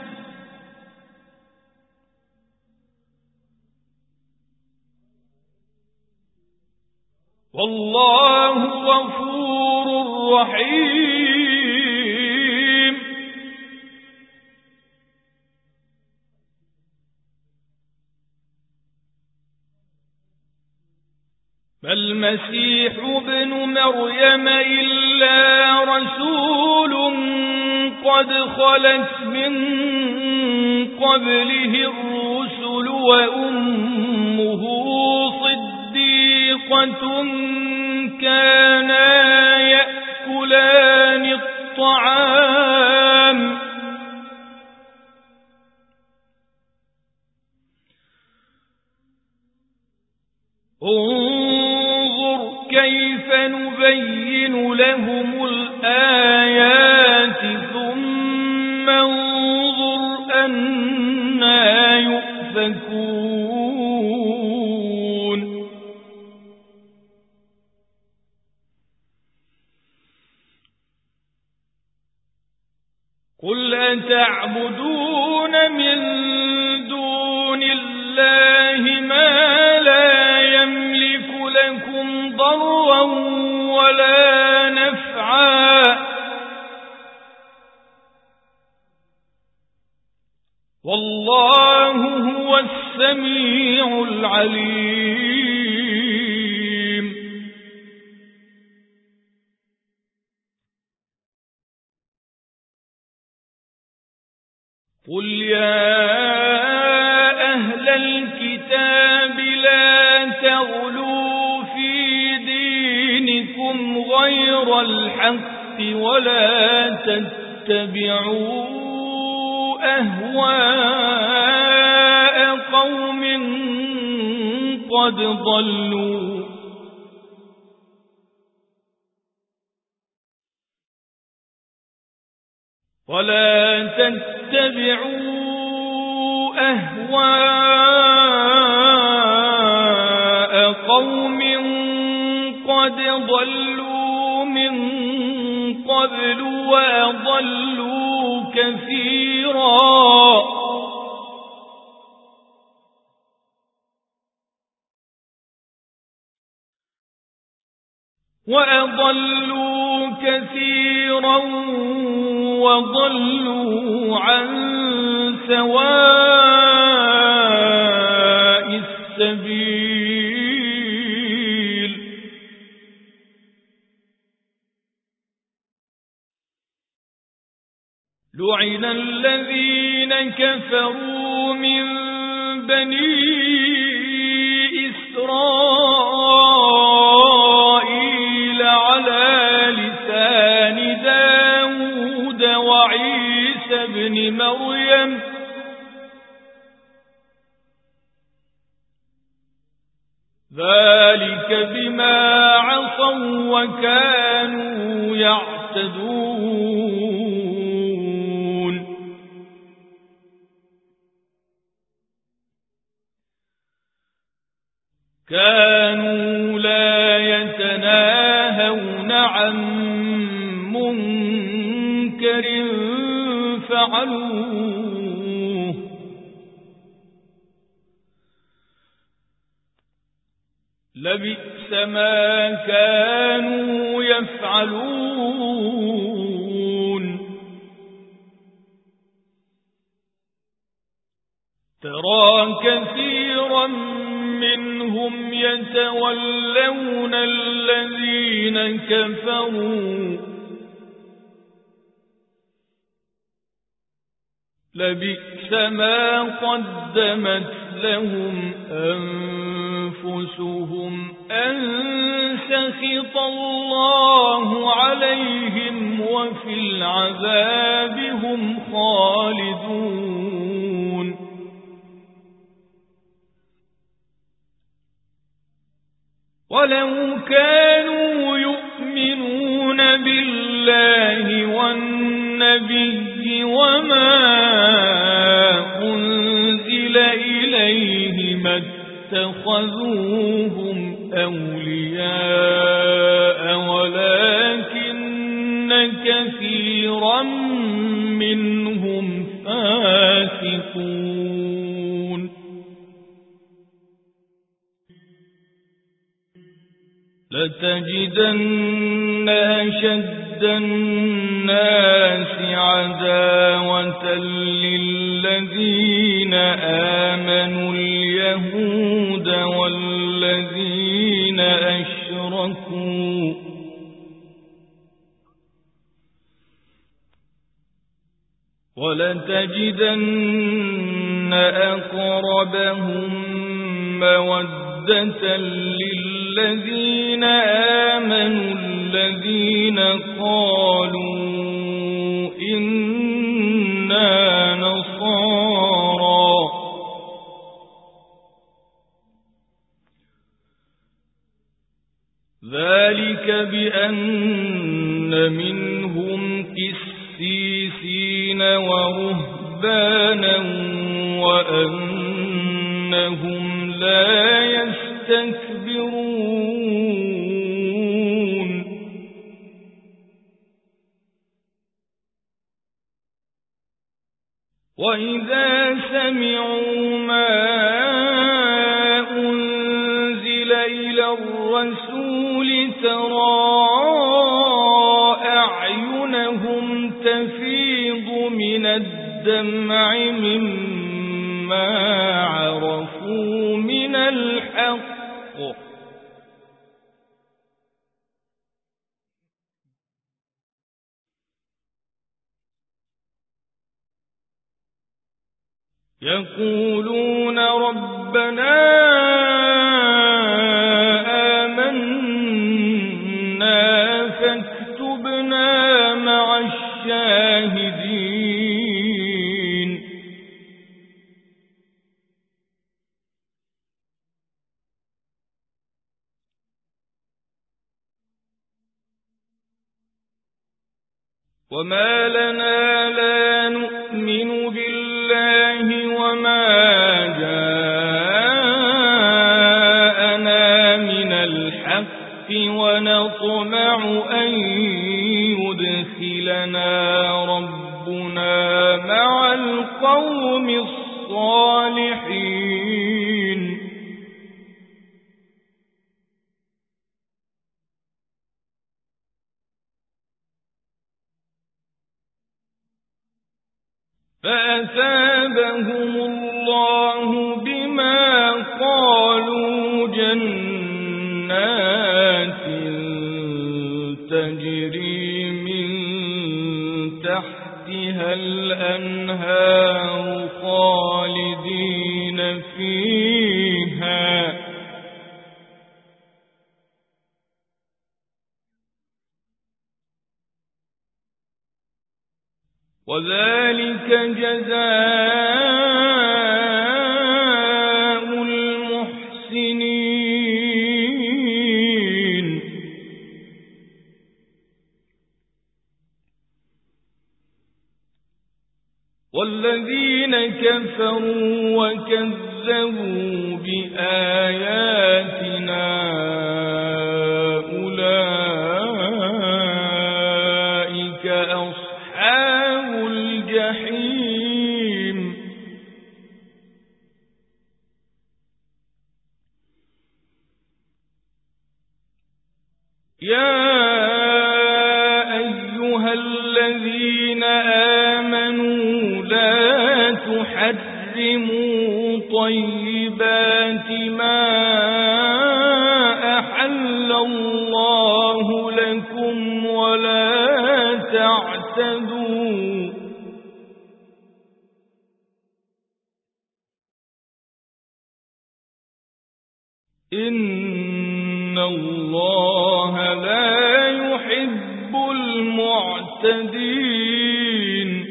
والله غفور رحيم. ما المسيح ابن مريم إلا رسول قد خلت من قبله الرسل وأمه صديقة كانا يأكلان الطعام انظر كيف نبين لهم الآيات ثم انظر أنى يؤفكون. قل أتعبدون من دون الله ما لا يملك لكم ضرا ولا نفعا والله هو السميع العليم. قل يا أهل الكتاب لا تغلوا في دينكم غير الحق ولا تتبعوا أهواء قوم قد ضلوا ولا تتبعوا أهواء قوم قد ضلوا من قبل وأضلوا كثيرا وأضلوا كثيرا وضلوا عن سواء السبيل. لعن الذين كفروا من بني إسرائيل على لسان داود وعيسى ابن مريم ذلك بما عصوا وكانوا يعتدون. فعلوه لبئس ما كانوا يفعلون ترى كثيرا منهم يتولون الذين كفروا لبئس ما قدمت لهم أنفسهم أن سخط الله عليهم وفي العذاب هم خالدون ولو كانوا يؤمنون بالله والنبي وما أنزل إليه ما اتخذوهم أولياء ولكن كثيرا منهم فاسقون لتجدن أشد الناس عداوة للذين آمنوا اليهود والذين أشركوا ولتجدن أقربهم مودة للذين آمنوا الذين قالوا إنا نصارى ذلك بأن منهم قسيسين ورهبانا وأنهم لا يستكبرون وإذا سمعوا ما أنزل إلى الرسول ترى أعينهم تفيض من الدمع مما عرفوا من الحق يقولون ربنا آمنا فاكتبنا مع الشاهدين وما لنا لا نؤمن بالله وما جاءنا من الحق ونطمع أن يدخلنا ربنا مع القوم الصالحين فأثابهم الله بما قالوا جنات تجري من تحتها الأنهار خالدين فيها وذلك جزاء المحسنين والذين كفروا وكذبوا بآياتنا أولئك أصحاب الجنة الجحيم يا أيها الذين آمنوا لا تحرموا طيبات ما أحل الله لكم ولا تعتدوا إن الله لا يحب المعتدين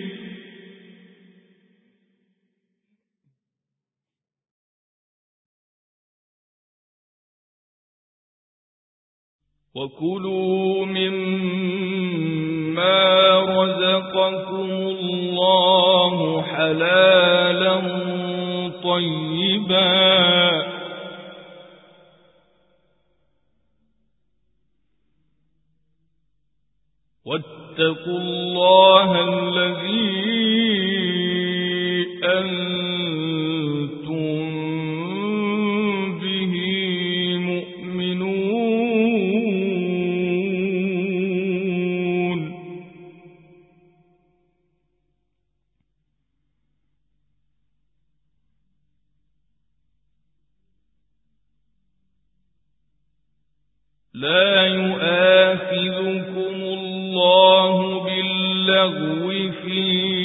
وكلوا مما رزقكم الله حلالا طيبا واتقوا الله الذي أنتم به مؤمنون لا يؤاخذكم الله باللغو في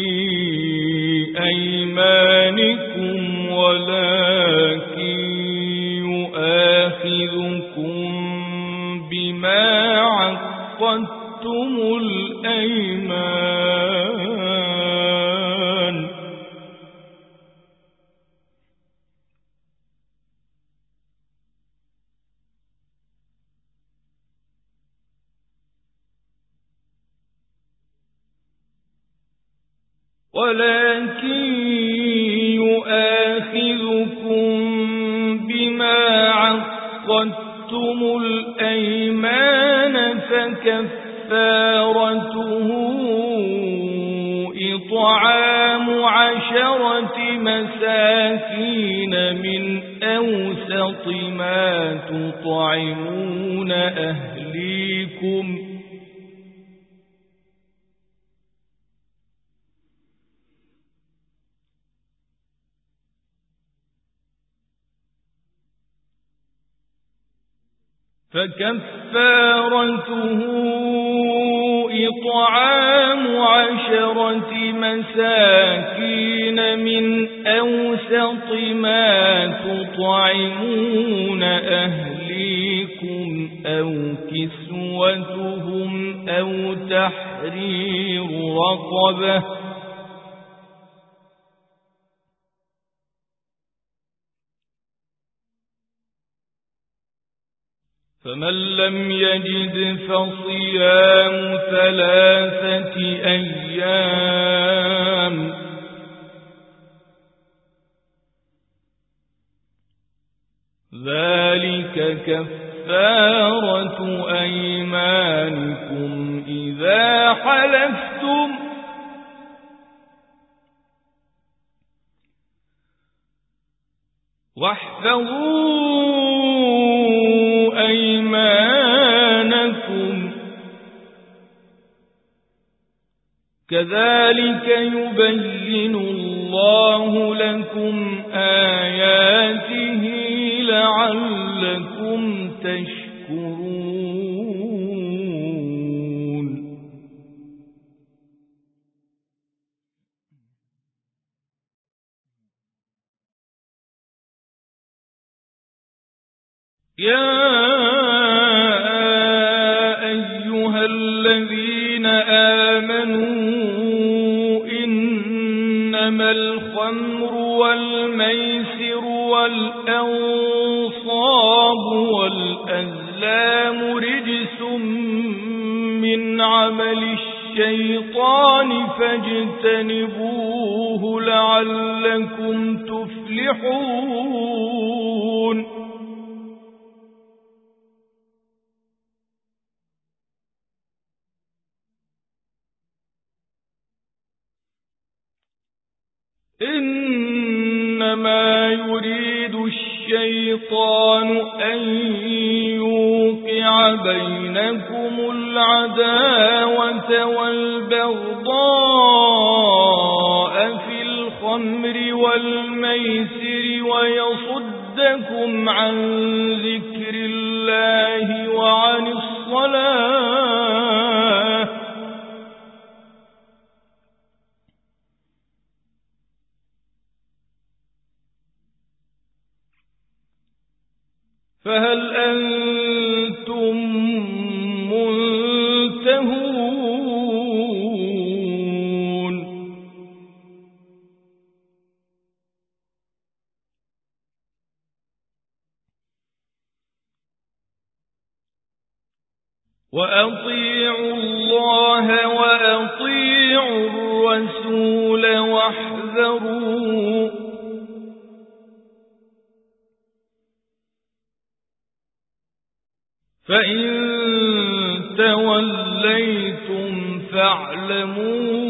أيمانكم ولكن يؤاخذكم بما عقدتم الأيمان ولكن يؤاخذكم بما عقدتم الأيمان فكفارته إطعام عشرة مساكين من أوسط ما تطعمون أهليكم فكفارته إطعام عشرة مساكين من أوسط ما تطعمون أهليكم أو كسوتهم أو تحرير رقبة فمن لم يجد فصيام ثلاثة أيام ذلك كفارة أيمانكم إذا حلفتم واحفظوا أيمانكم كذلك يبين الله لكم آياته لعلكم تشكرون يا أيها الذين آمنوا إنما الخمر والميسر والأنصاب والأزلام رجس من عمل الشيطان فاجتنبوه لعلكم تفلحون إنما يريد الشيطان أن يوقع بينكم العداوة والبغضاء في الخمر والميسر ويصدكم عن ذكر الله وعن الصلاة فهل أنتم منتهون وأطيعوا الله وأطيعوا الرسول واحذروا فإن توليتم فاعلموا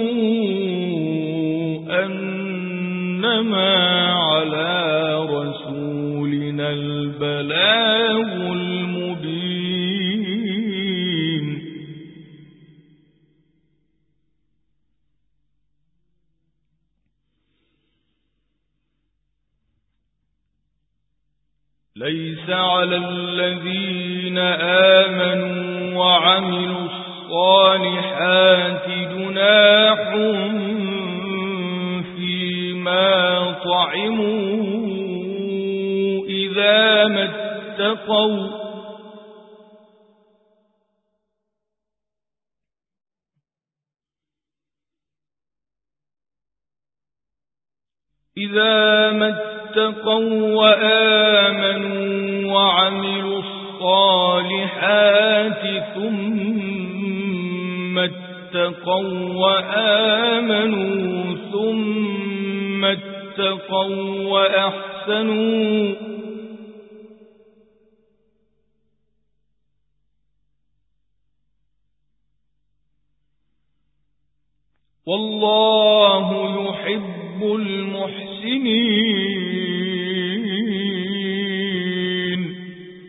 أنما على رسولنا البلاغ المبين ليس على الذين آمنوا وعملوا الصالحات جناح فيما طعموا إذا ما اتقوا إذا ما اتقوا وآمنوا وعملوا الصالحات ثم اتقوا وآمنوا ثم اتقوا وأحسنوا والله يحب المحسنين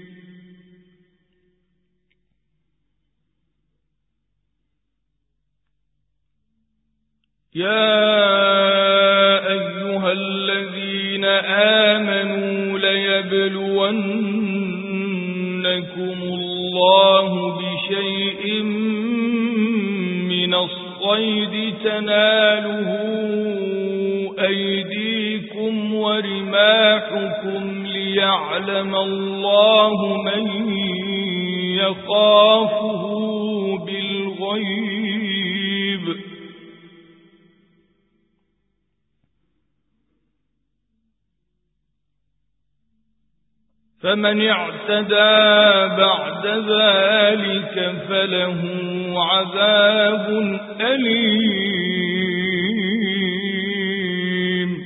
يا أيها الذين آمنوا ليبلونكم الله بشيء من الصيد تناله أيديكم ورماحكم ليعلم الله من يخافه بالغيب فمن اعتدى بعد ذلك فله عذاب أليم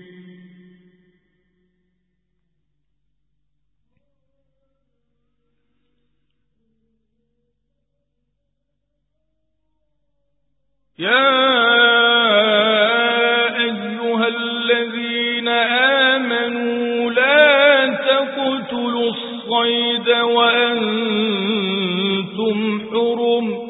يا أيها الذين آمنوا لا تقتلوا الصيد وأنتم حرم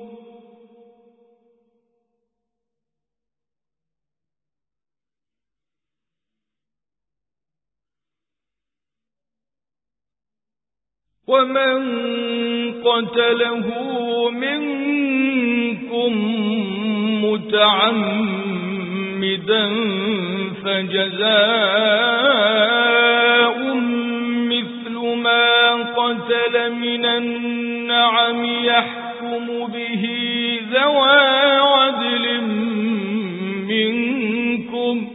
ومن قتله منكم متعمدا فجزاء مثل ما قتل من النعم يحكم به ذوى عدل منكم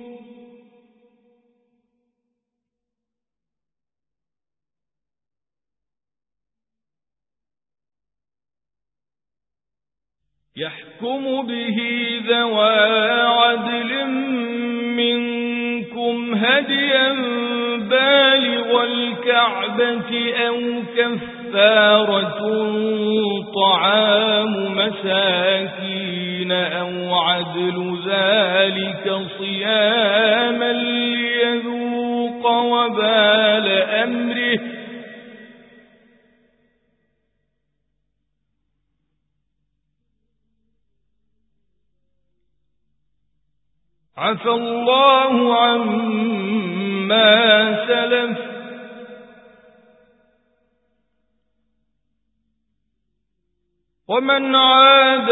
يحكم به ذوى عدل منكم هديا بالغ الكعبة أو كفارة طعام مساكين أو عدل ذلك صياما ليذوق وبال أمره عفى الله عما سلف ومن عاد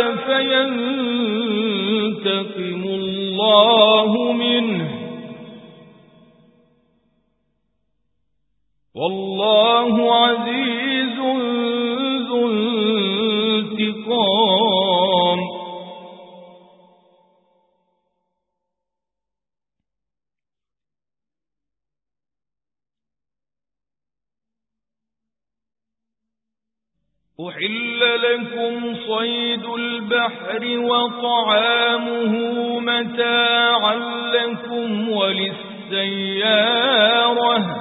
فينتقم الله منه والله عزيز ذو انتقام. أحل لكم صيد البحر وطعامه متاعا لكم وللسيارة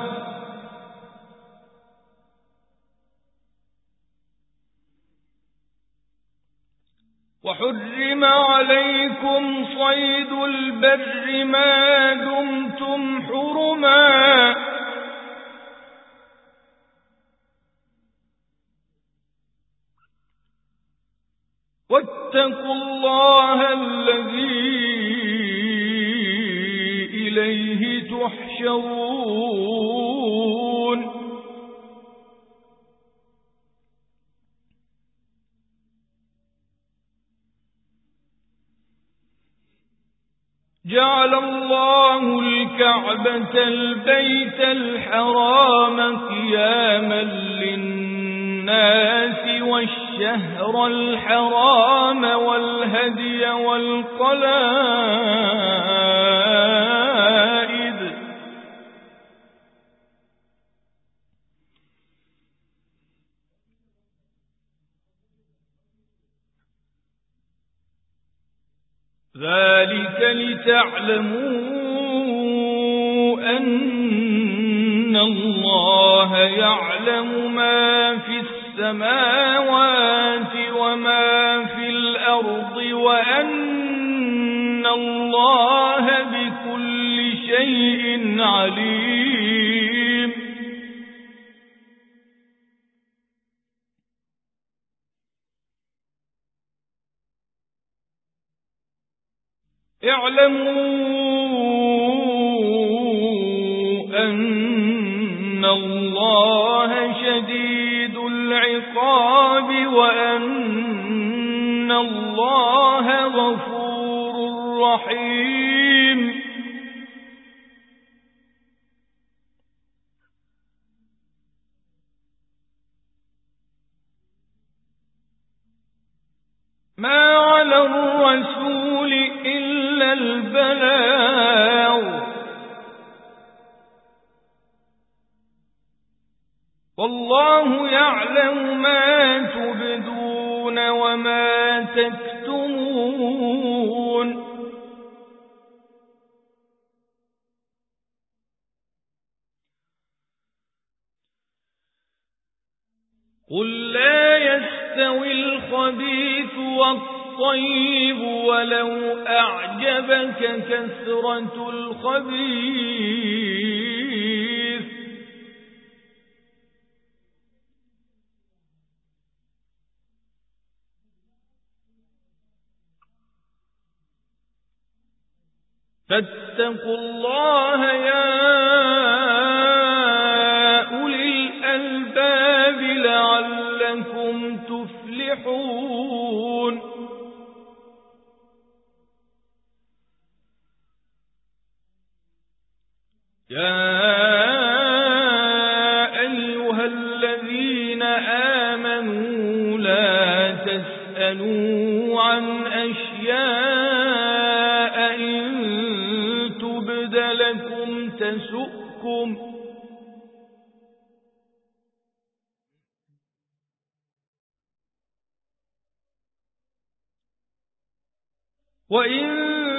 وحرم عليكم صيد البر ما دمتم حرما واتقوا الله الذي إليه تحشرون. جعل الله الكعبة البيت الحرام قياما للناس والشهر الحرام والهدي والقلائد ذلك لتعلموا أن الله يعلم ما في السماوات وما في الأرض وأن الله بكل شيء عليم. اعلموا أن الله شديد العقاب وأن الله غفور رحيم. ما على الرسول إلا البلاغ والله يعلم ما تبدون وما تكتمون. قل لا يستوي الخبيث والطيب ولو أعجبك كثرة الخبيث فاتقوا الله يا أولي الألباب لعلكم تفلحون. يا أيها الذين آمنوا لا تسألوا عن أشياء إن تبد لكم تسؤكم وإن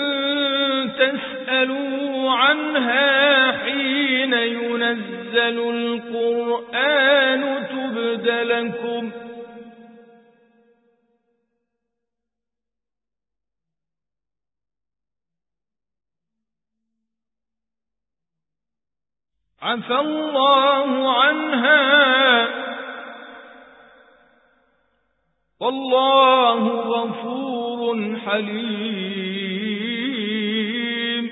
تسألوا عنها حين ينزل القرآن تبد لكم عفى الله عنها والله غفور حليم.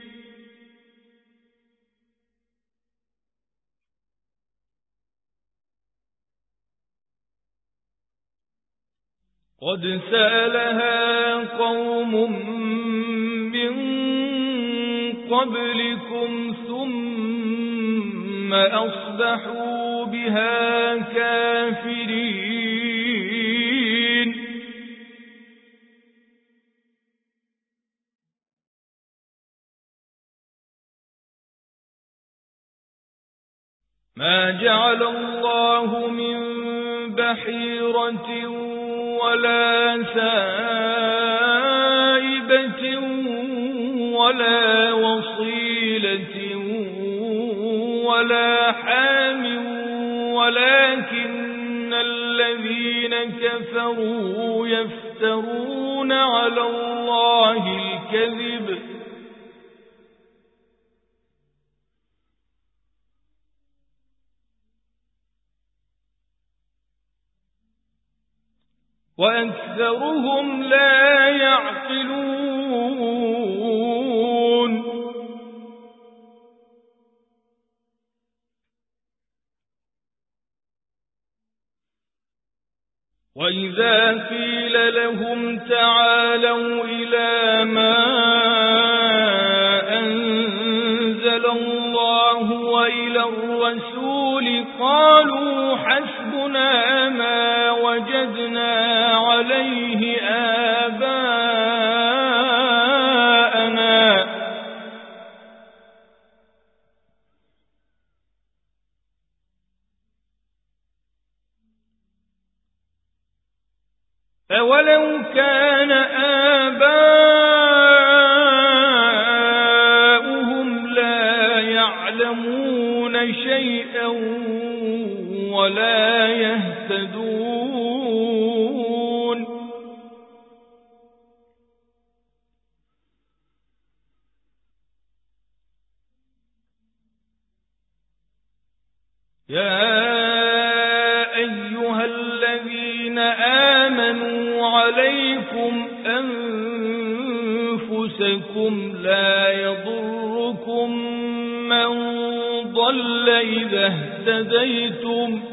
قد سألها قوم من قبلكم ثم أصبحوا بها كافرين. ما جعل الله من بحيرة ولا سائبة ولا وصيلة ولا حام ولكن الذين كفروا يفترون على الله الكذب وأكثرهم لا يعقلون. وإذا قيل لهم تعالوا إلى ما أنزل الله وإلى الرسول قالوا حسبنا ما وجدنا عليه آباءنا أولو كان آباؤهم لا يعلمون شيئا ولا يهتدون. يا أيها الذين آمنوا عليكم أنفسكم لا يضركم من ضل إذا اهتديتم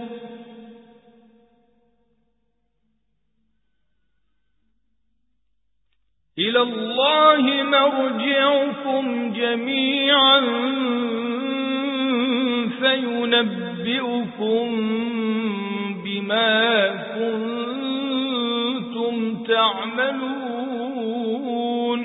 إلى الله مرجعكم جميعا فينبئكم بما كنتم تعملون.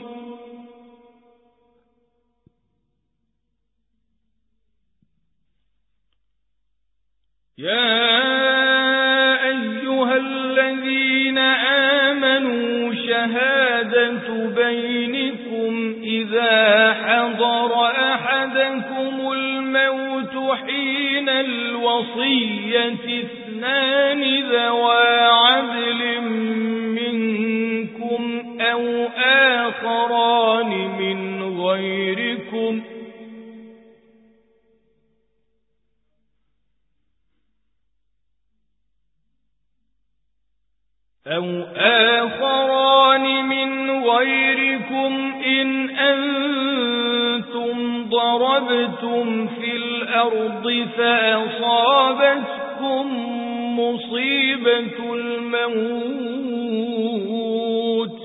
يا أيها الذين آمنوا شهادة بينكم إذا حضر أحدكم الموت حين الوصية اثنان ذوى عدل منكم أو آخران من غيركم أو آخران من غيركم إن أنتم ضربتم في الأرض فأصابتكم مصيبة الموت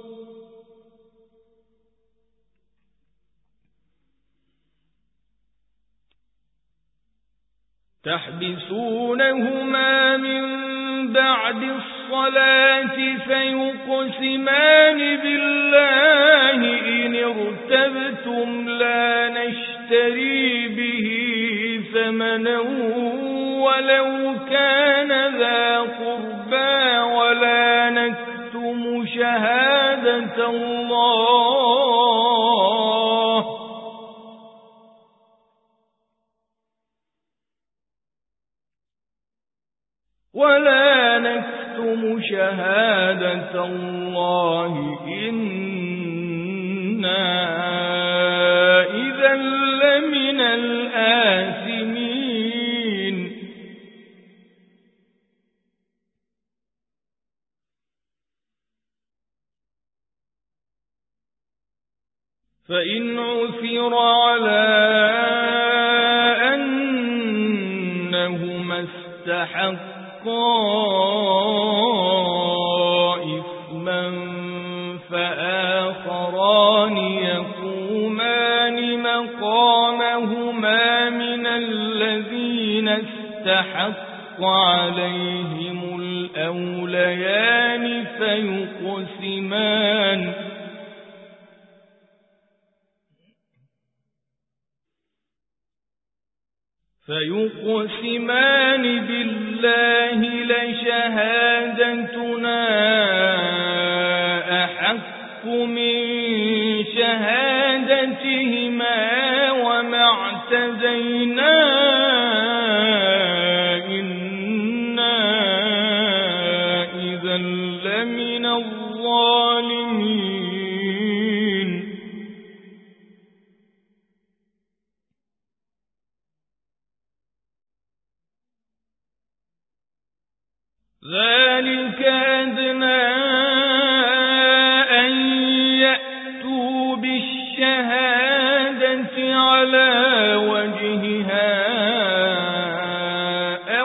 تحبسونهما من بعد الصلاة فيقسمان بالله إن ارتبتم لا نشتري به ثمنا ولو كان ذا قربى ولا نكتم شهادة الله ولا نكتم شهادة الله إنا إذا لمن الآثمين. فإن عثر على أنهما استحقا إثما فآخران يقومان مقامهما من الذين استحق عليهم الأوليان فيقسمان فيقسمان بالله لشهادتنا أحق من شهادتهما وما اعتدينا إنا إذا لمن الظالمين ذلك أدنى أن يأتوا بالشهادة على وجهها أو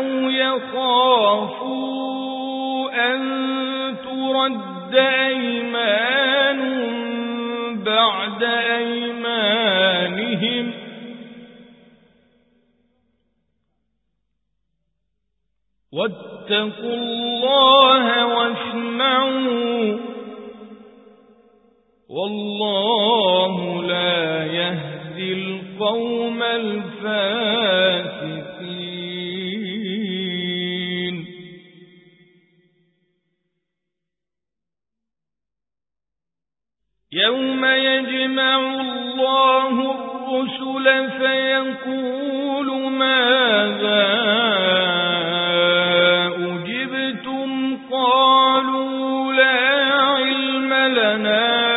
يخافوا أن ترد أيمان بعد أيمانهم واتقوا الله واسمعوا والله لا يهدي القوم الفاسقين يوم يجمع الله الرسل فيقول ماذا قالوا لا علم لنا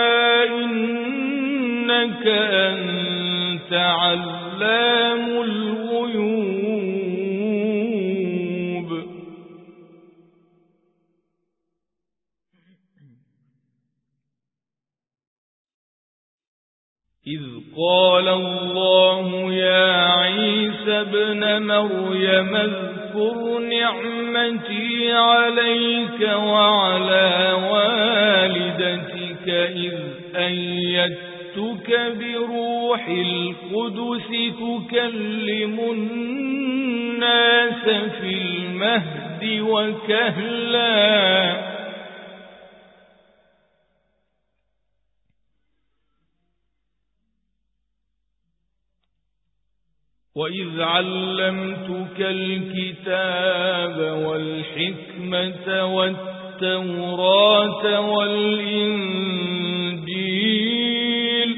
إنك أنت علام الغيوب إذ قال الله يا عيسى ابن مريم اذكر نعمتي عليك وعلى والدتك إذ أيدتك بروح القدس تكلم الناس في المهد وكهلا وإذ علمتك الكتاب والحكمة والتوراة والإنجيل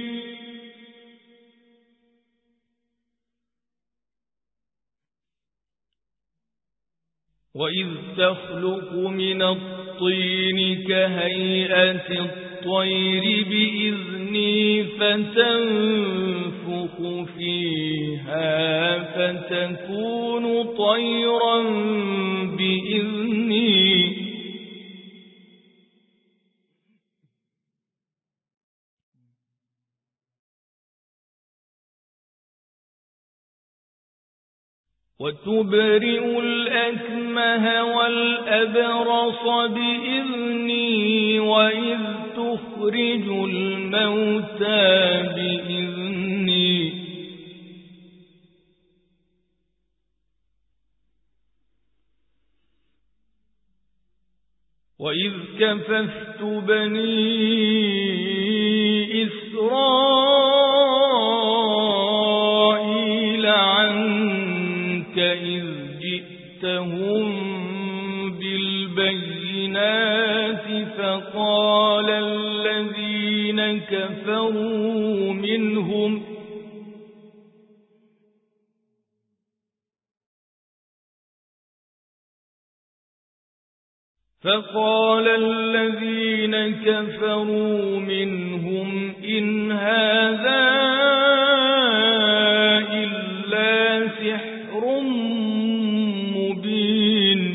وإذ تخلق من الطين كهيئة الطير بإذني فتنفخ فيها فتكون طيرا بإذني وتبرئ الأكمه والأبرص بإذني وإذ تخرج الموتى بإذني وإذ كففت بني إسرائيل عنك إذ جئتهم بالبينات فقال الذين كفروا منهم فقال الذين كفروا منهم إن هذا إلا سحر مبين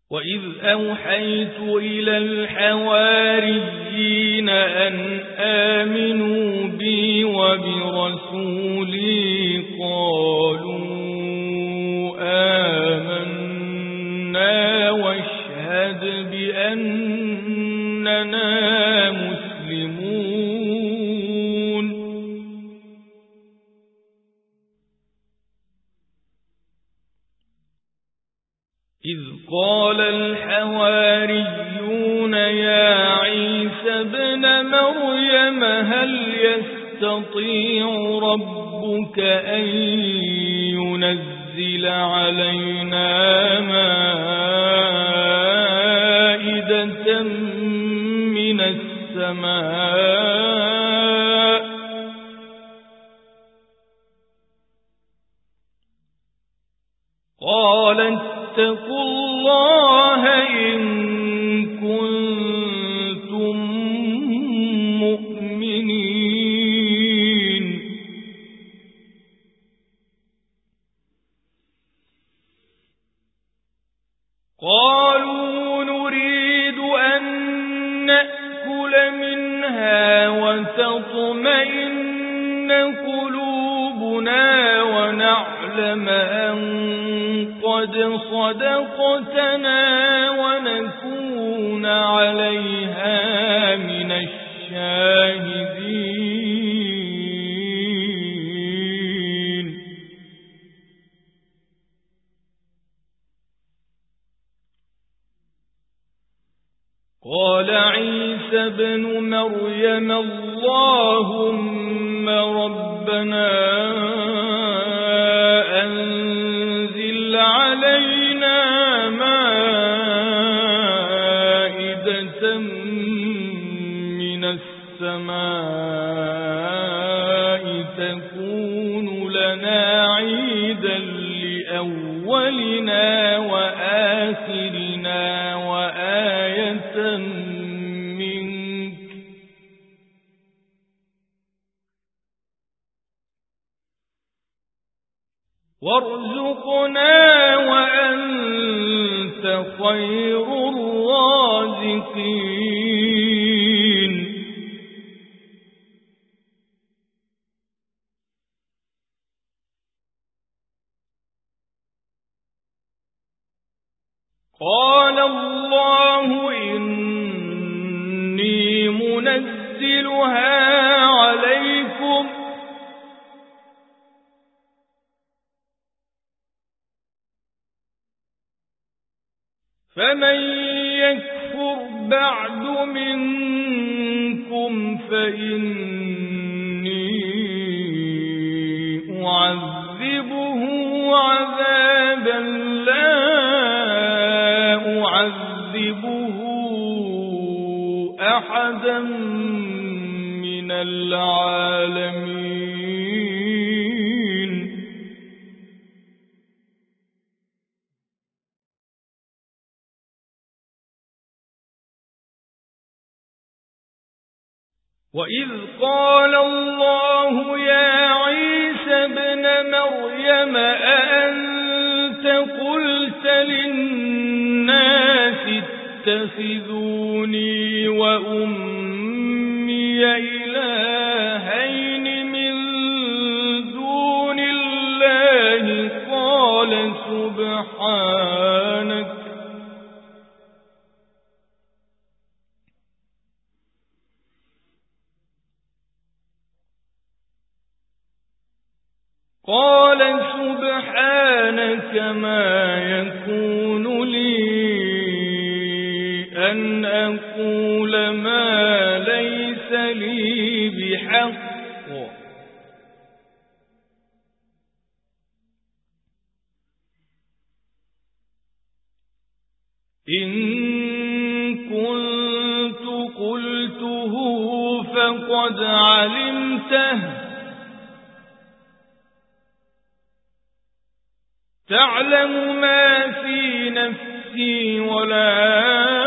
وإذ أوحيت إلى الحواريين أن آمنوا بي وبرسولي قالوا آمنا واشهد بأننا مسلمون. إذ قال الحواريون يا عيسى ابن مريم هل يستطيع ربك أن ينزل علينا مائدة من السماء قال اتقوا الله إن كنتم مؤمنين. قالوا نريد أن نأكل منها وتطمئن قلوبنا ونعلم أن قد صدقتنا ونكون عليها من الشاهدين. قال عيسى ابن مريم اللهم ربنا أنزل علينا مائدة من السماء تكون لنا عيدا لأولنا وآخرنا وآية منك وارزقنا وأنت خير الرازقين. قال الله إني منزلها عليكم فمن يكفر بعد منكم فإني أعذبه عذابا لا أعذبه أحدا من العالمين. وإذ قال الله يا عيسى ابن مريم أأنت قلت للناس اتخذوني وأمي إلهين من دون الله قال سبحانك قال سبحانك ما يكون لي أن أقول ما ليس لي بحق إن كنت قلته فقد علمته تعلم ما في نفسي ولا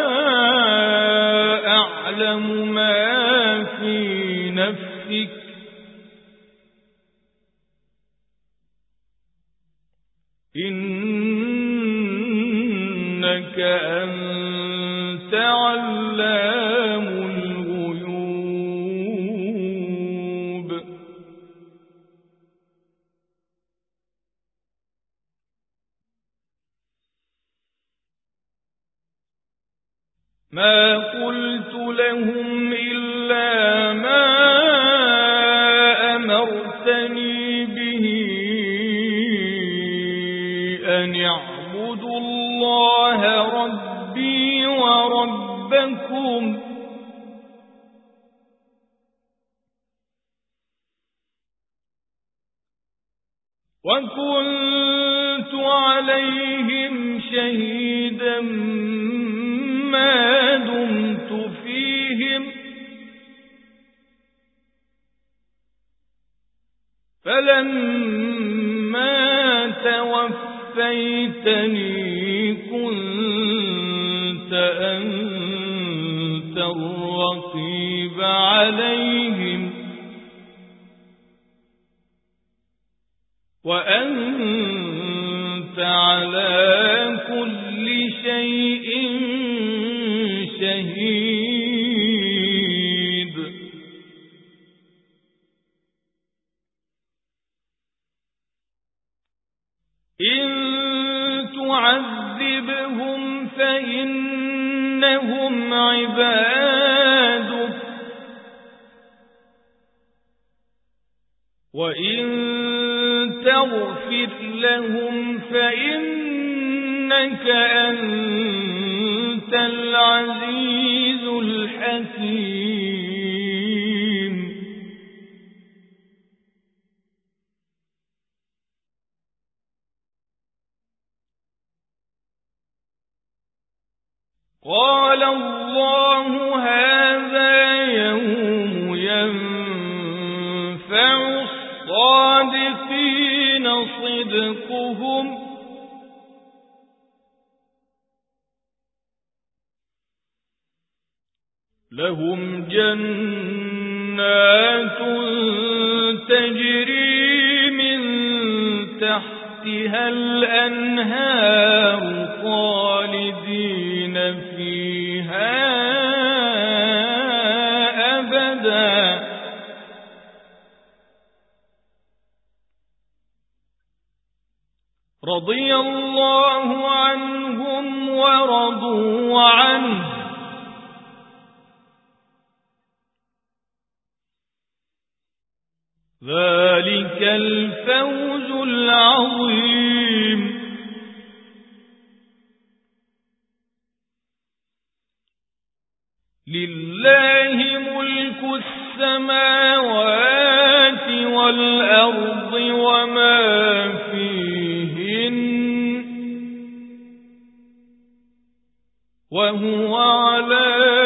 أعلم ما في نفسك إنك إنك أنت علام الغيوب. ما قلت لهم إلا ما أمرتني به أن اعبدوا الله ربي وربكم وكنت عليهم شهيدا ما دمت فيهم فلما توفيتني كنت أنت الرقيب عليهم وأنت على كل شيء شهيد. إن تعذبهم فإنهم عبادك وإن تغفر لهم فإنك أنت العزيز الحكيم. قال الله هذا يوم ينفع الصادقين صدقهم لهم جنات تجري من تحتها الأنهار خالدين فيها أبدا رضي الله عنهم ورضوا عنه ذلك الفوز العظيم. لله ملك السماوات والأرض وما فيهن وهو على